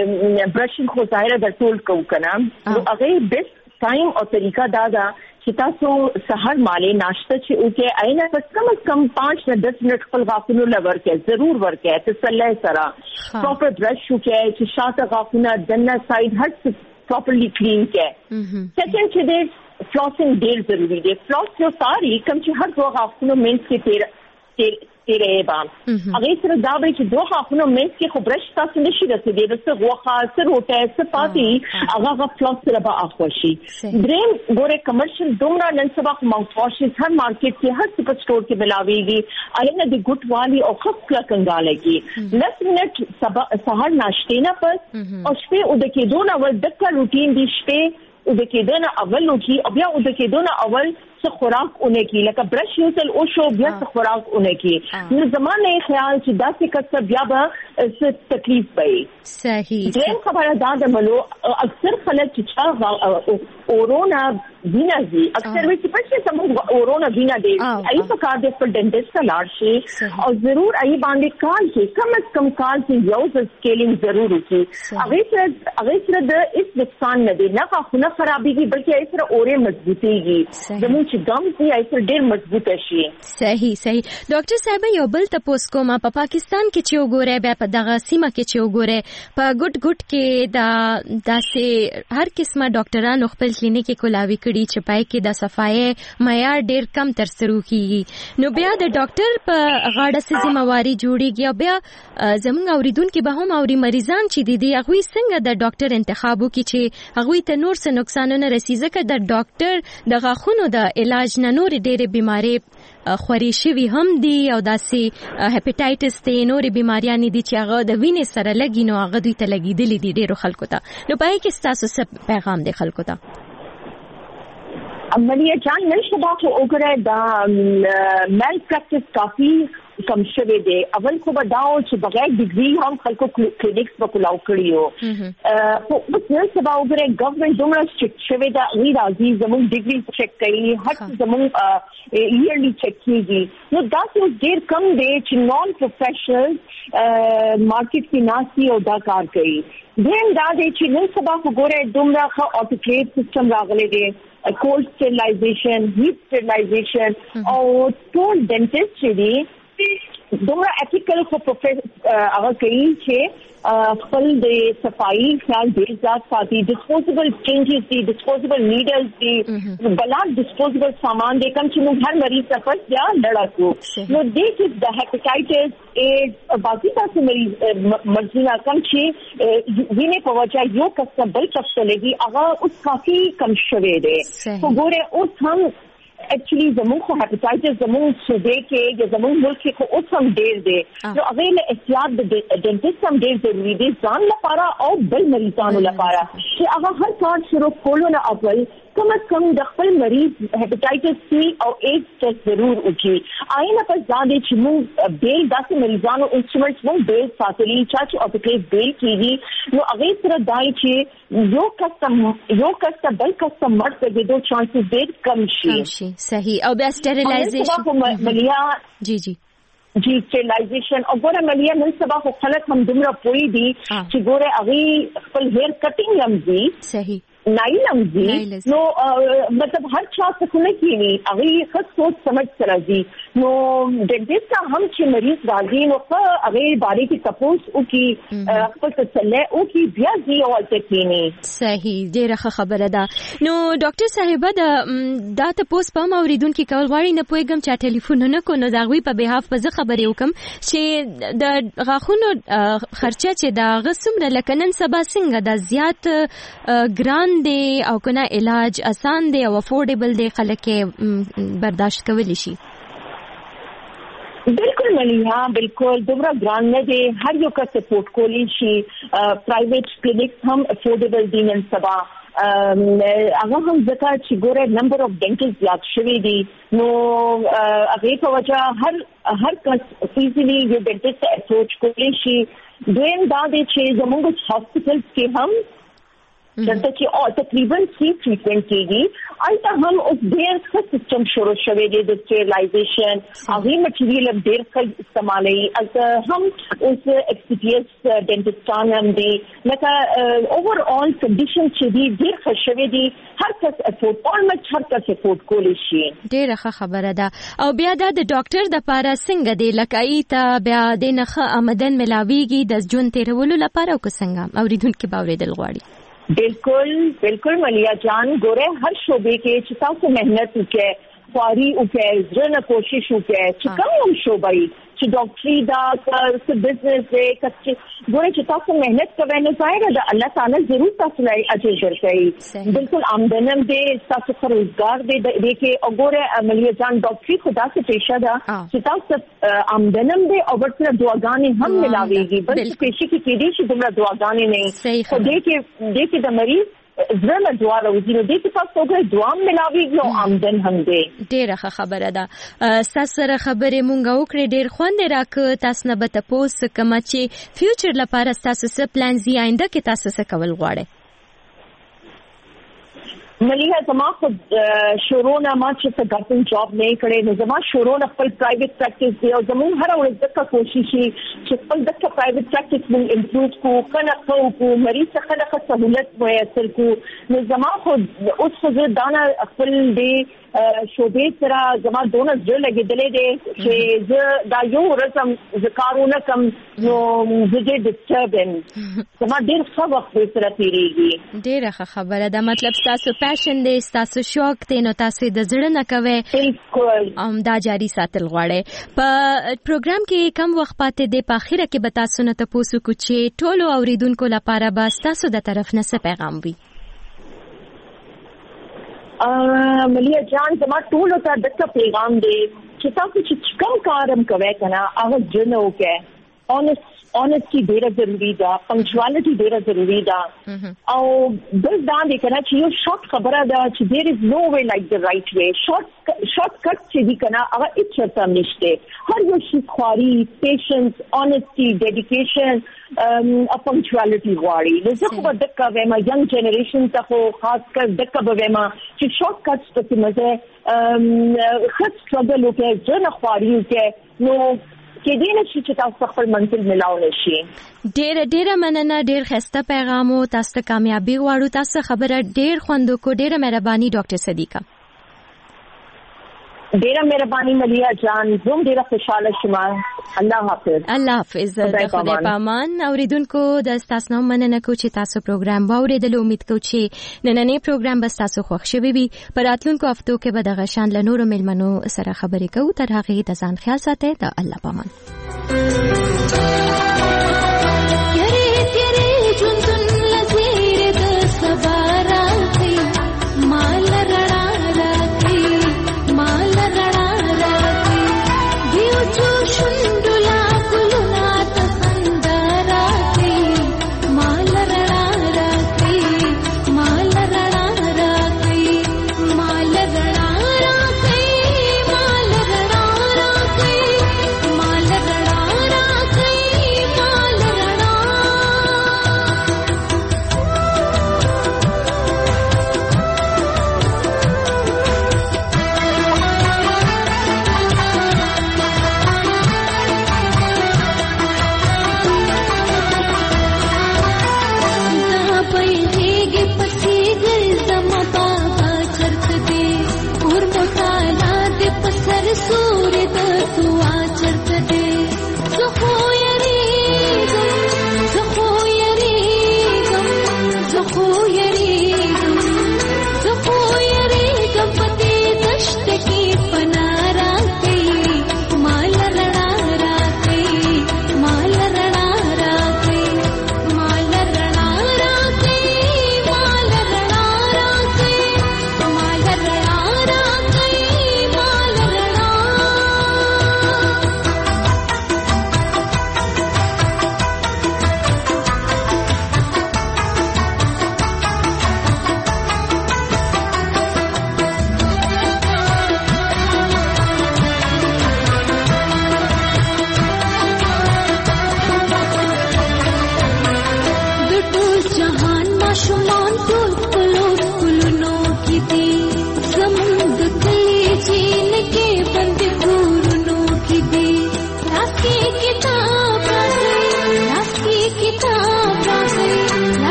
Speaker 10: چې برشینګ خو ظاهره د ټول کو کنه نو هغه بیسټ ټایم او طریقہ دا دا چې تاسو سحر مالې ناشته چې اوکه آینه پس کم از کم پانچ نه دس منټ خپل غاښونو لور کې ضرور ورکه تسلی سره پراپر برش وکړئ چې شاته غاښونه دنه سایډ هټ پراپرلی کلین کړئ. سیکنډ چې دی فلاسینګ ډیر ضروری دی. فلاس یو ساری کوم چې هر دوه غاښونو منځ کې تیر تیرې با هغه سره دا به چې دوه غاښونو منځ کې خو برش تاسو نشي رسیدي بس غوخه سره روټه سره پاتې هغه غا فلاس سره به اخوشي. دریم ګوره کمرشل دومره نن سبا ماوث واشز هر مارکیټ کې هر سپر سٹور کې ملاويږي اېنه د ګټ والی او خپل کنګالېږي دس منټ سحر ناشته نه پس او شپه او د کې دوه ول دغه روټین دی شپه او د کې دنه اول نو کی او بیا او د کې دنه اول څه خوراک اونې کی لکه برش یو تل او شو بیا څه خوراک اونې کی نو زمانه خیال چې داسې کڅ بیا به څه تکلیف وي.
Speaker 7: صحیح.
Speaker 10: دیم خبره دا د ملو اکثر خلک چې اورونا وینا دي اکثر وی چې پښې سم اورونا وینا دي ای په کار د پر ډنټسټ لاړ شي او ضرور ای باندې کال کې کم از کم کال کې یو ځل سکیلینګ ضرور وکړي. هغه سره هغه سره د اس نقصان نه دي نه خونه خرابېږي بلکې ای سره اورې مضبوطيږي زموږ چې ګم کې ای سره ډېر مضبوطه شي.
Speaker 7: صحیح صحیح. ډاکټر صاحب یو بل تاسو کومه په پاکستان کې چې وګوره بیا په دغه سیمه کې چې وګوره په ګډ ګډ کې دا داسې هر قسمه ډاکټرانو خپل کلینیک کولاوي کړي چې پای کې د صفای معیار ډېر کم تر سره کیږي نو بیا د ډاکټر په غاړه سي ذمہواری جوړیږي او بیا زموږ اوریدونکو به هم اوري مریضان چې دي هغه څنګه د ډاکټر انتخاب وکړي چې هغه ته نور څه نقصان نه رسیږي ځکه د ډاکټر د غاښونو د علاج نه نور ډېرې بیماری خوري شوی هم دي او داسې هپاتایټس ته نورې بیماریاں دي چې هغه د وینې سره لګي نو هغه دوی ته لګیدلې دي ډېرو خلکو ته نو پای کې تاسو څه پیغام دی خلکو ته؟
Speaker 10: عملیه جان نن سبا خو وګوره دا مال پریکټس کافي کم شوه دی. اول خو بداو چې بغیر ډیګري هم خلکو کلینیکس په کولاو کړیو خو بس نن سبا وګوره ګورنمنت دومره سټریکټ شوه دا غیر راځي زموږ ډیګري چک کوي هر زموږ ایرلی چک کیږي نو دا څه ډیر کم دی چې نون پروفیشنل مارکیټ کې ناسي او دا کار کوي. دیم دا دی چې نن سبا وګوره دومره خو اټوکلیټ سیستم راغلی دی cold sterilization, heat sterilization او ټول ډنټسټ چې دي دومره ethical خو پروفیسر هغه کوي چې خپل د صفائی خیال ډیر زیات ساتي. ډسپوزیبل چینجز دي ډسپوزیبل نیډلز دي بلا ډسپوزیبل سامان دي کوم چې موږ هر مریض تفصیل بیا لړاکو نو دې چې د هپاتایټس ایډز باقي تاسو مریض مرزونه کم چې وینې په وجه یو کس بل کس لګي هغه اوس کافي کم شوه دی. وګوره اوس هم ایکچولی زموږ خو هپاتایټس زموږ صوبې کې یا زموږ ملک کې خو اوس هم ډېر دی نو هغه له احتیاط د ډنټسټ هم ډېر ضروري دی ځان لپاره او بل مریضانو لپاره چې هغه هر کار شروع کولو نه اول کم از کم د خپل مریض هپاتایټس سی او ایډز ټیسټ ضرور وکړي. آینه په ځاده چې موږ بیل داسې مریضانو انسټرومنټس موږ بیل ساتلي چا چې اټوکلیټ بیل کیږي نو هغه سره دای چې یو کسم یو کسم بل کسم مرګ کېدو چانسز ډېر کم شي.
Speaker 7: صحیح. او بیا سټریلایزیشن
Speaker 10: ملیا
Speaker 7: جی جی
Speaker 10: جی سټریلایزیشن او ګوره ملیا نن سبا خو خلک هم دومره پوي دي چې ګوره هغه خپل هیر کټینګ هم دي.
Speaker 7: صحیح.
Speaker 10: نایلم دي نو مطلب هر چا څه نه کیږي هغه خاص سوچ سمجھ سره دي نو ډنټسټ هم چې مریض راځي نو هغه باره کې تپوس او کې خپل تسلی او کې بیا دی او التکینی.
Speaker 7: صحیح. ډیره خبره ده. نو ډاکټر صاحب دا دا تپوس په اوریدونکو کول غواړي نه پويګم چې ټلیفون نه کو نو دا غوي په بهاف په خبرې وکم چې د غاښونو خرچه چې دا غسمره لکنن سبا څنګه د زیات ګران دی او کنه علاج آسان دی او افورډیبل دی خلک برداشت کولی شي؟
Speaker 10: بالکل مليها بالکل دومره ګران نه دی، هر یو کا سپورټ کولی شي. پرایویټ کلینیکس هم افورډیبل دي نن سبا. هغه هم ځکه چې ګوره نمبر اف ډینټلز زیات شوی دي، نو هغه په وجه هر هر کس ایزیلی یو ډینټسټ ته اپروچ کولی شي. دویم دا دی چې زموږ هاسپټلز کې هم چرته چې تقریبا سی ټریټمنټ کېږي، البته هم اوس ډېر ښه سیستم شروع شوی دی د سټیرلایزیشن، هغه مټیریل هم ډېر ښه استعمالوي. البته هم اوس ایکسپیریئنس ډینټسټان هم دي، لکه اوور آل کنډیشن چې دي ډېر ښه شوی دي، هر کس افورډ آلموسټ هر کس افورډ کولی شي.
Speaker 7: ډېره ښه خبره ده. او بیا دا د ډاکټر دپاره څنګه دی، لکه ای ته بیا د نه ښه آمدن ملاویږي د ژوند تېرولو لپاره او که څنګه اورېدونکي به اورېدل غواړي؟
Speaker 10: बिल्कुल बिल्कुल मलिया जान गोरे हर शोबे के चिता से मेहनत उके ख्वारी उके जन कोशिश उके चिकम हम शोबाई ची डॉक्टरी दा कर से बिजनेस दे कच्चे गोरे चिता से मेहनत करने जाएगा दा अल्लाह ताला जरूर तसलाई अजर करई. बिल्कुल आमदनम दे साथ साथ रोजगार दे दे के और गोरे मलिया जान डॉक्टरी खुदा से पेशा दा चिता से आमदनम दे और बड़ा दुआगाने हम मिलावेगी, बस पेशे की केड़ी से तुमरा दुआगाने नहीं तो दे के दे के द मरीज زړه دعا راوځي نو دې کې تاسو ګر دعا ملاويږي او آمدن هم دی.
Speaker 7: ډېره ښه خبره ده. تاسو سره خبرې مونږ وکړې، ډېر خوند راکړ. تاسو نه به تاسو کوم چې فیوچر لپاره تاسو څه پلان زی آینده کې تاسو څه کول غواړئ؟
Speaker 10: ملیه زما خود شروع نه ما چې څه ګټن جاب نه کړې، نو زما شروع نه خپل پرایویټ پریکټیس دی او زموږ هر ورځ دغه کوشش چې خپل دغه پرایویټ پریکټیس مونږ امپروو کو کنه کو مریض څخه دغه سہولت میسر کو. نو زما خود اوس خو دانا خپل دی شوبې سره زما دونه ځل لګېدلې دي چې زه دا یو رسم ذکرونه کم نو زه ډیسټربن زما ډېر ښه وخت سره تیریږي.
Speaker 7: ډېره ښه خبره ده. مطلب تاسو پاشن دی، تاسو شوق دی، نو تاسو د زړه نه کوئ
Speaker 10: بالکل
Speaker 7: ام دا جاری ساتل غواړئ. په پروګرام کې کم وخت پاتې دی، په اخره کې به تاسو نه تاسو کو چې ټولو اوریدونکو لپاره به تاسو د طرف نه څه پیغام وي؟
Speaker 10: مليا جان زما ټول ته دغه پیغام دی چې تاسو چې کوم کارم کوي کنه هغه جنو کې honest honesty ډیره ضروری ده، punctuality ډیره ضروری ده او بل دا دی کنه چې یو شارټ خبره ده چې there is no way like the right way. short short cut چې دی کنه هغه هیڅ څه نشته. هر یو شي خواري، patience, honesty, dedication او punctuality غواړي. نو زه خو دغه وایم young generation ته خو خاص کر دغه وایم چې short cuts په مزه خط struggle وکړي، ځنه خواري وکړي نو کې دې نشي چې تاسو خپل منزل ملاو نشي.
Speaker 7: ډېر ډېر مننه، ډېر ښه پیغام او تاسو ته کامیابی غواړو. تاسو خبره ډېر خوند کو. ډېر مهرباني ډاکټر صدیقه.
Speaker 10: ډېر مهرباني مليا جان، زوم ډېر خوشاله شوم. الله حافظ.
Speaker 7: الله حافظ. د خدای پامان. اوریدونکو د تاسو نو مننه کو چې تاسو پروګرام واوریدل. امید کوم چې نننې پروګرام به تاسو خوښ شوي وي. پر راتلونکو هفتو کې به د غشان له نورو ملمنو سره خبرې کوو. تر هغه د ځان خیال ساتئ. د الله پامان.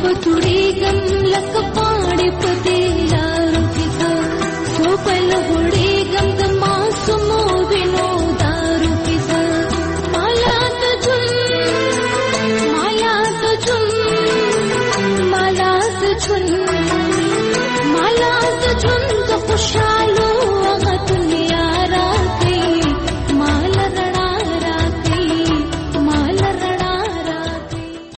Speaker 11: پتوړېږم لکه پاڼې په دې لارو کې زه څو پله غوړېږم د معصومو وینو دارو کې زه مالا د ژوند مالا د ژوند مالا د ژوند مالا د ژوند د خوشحال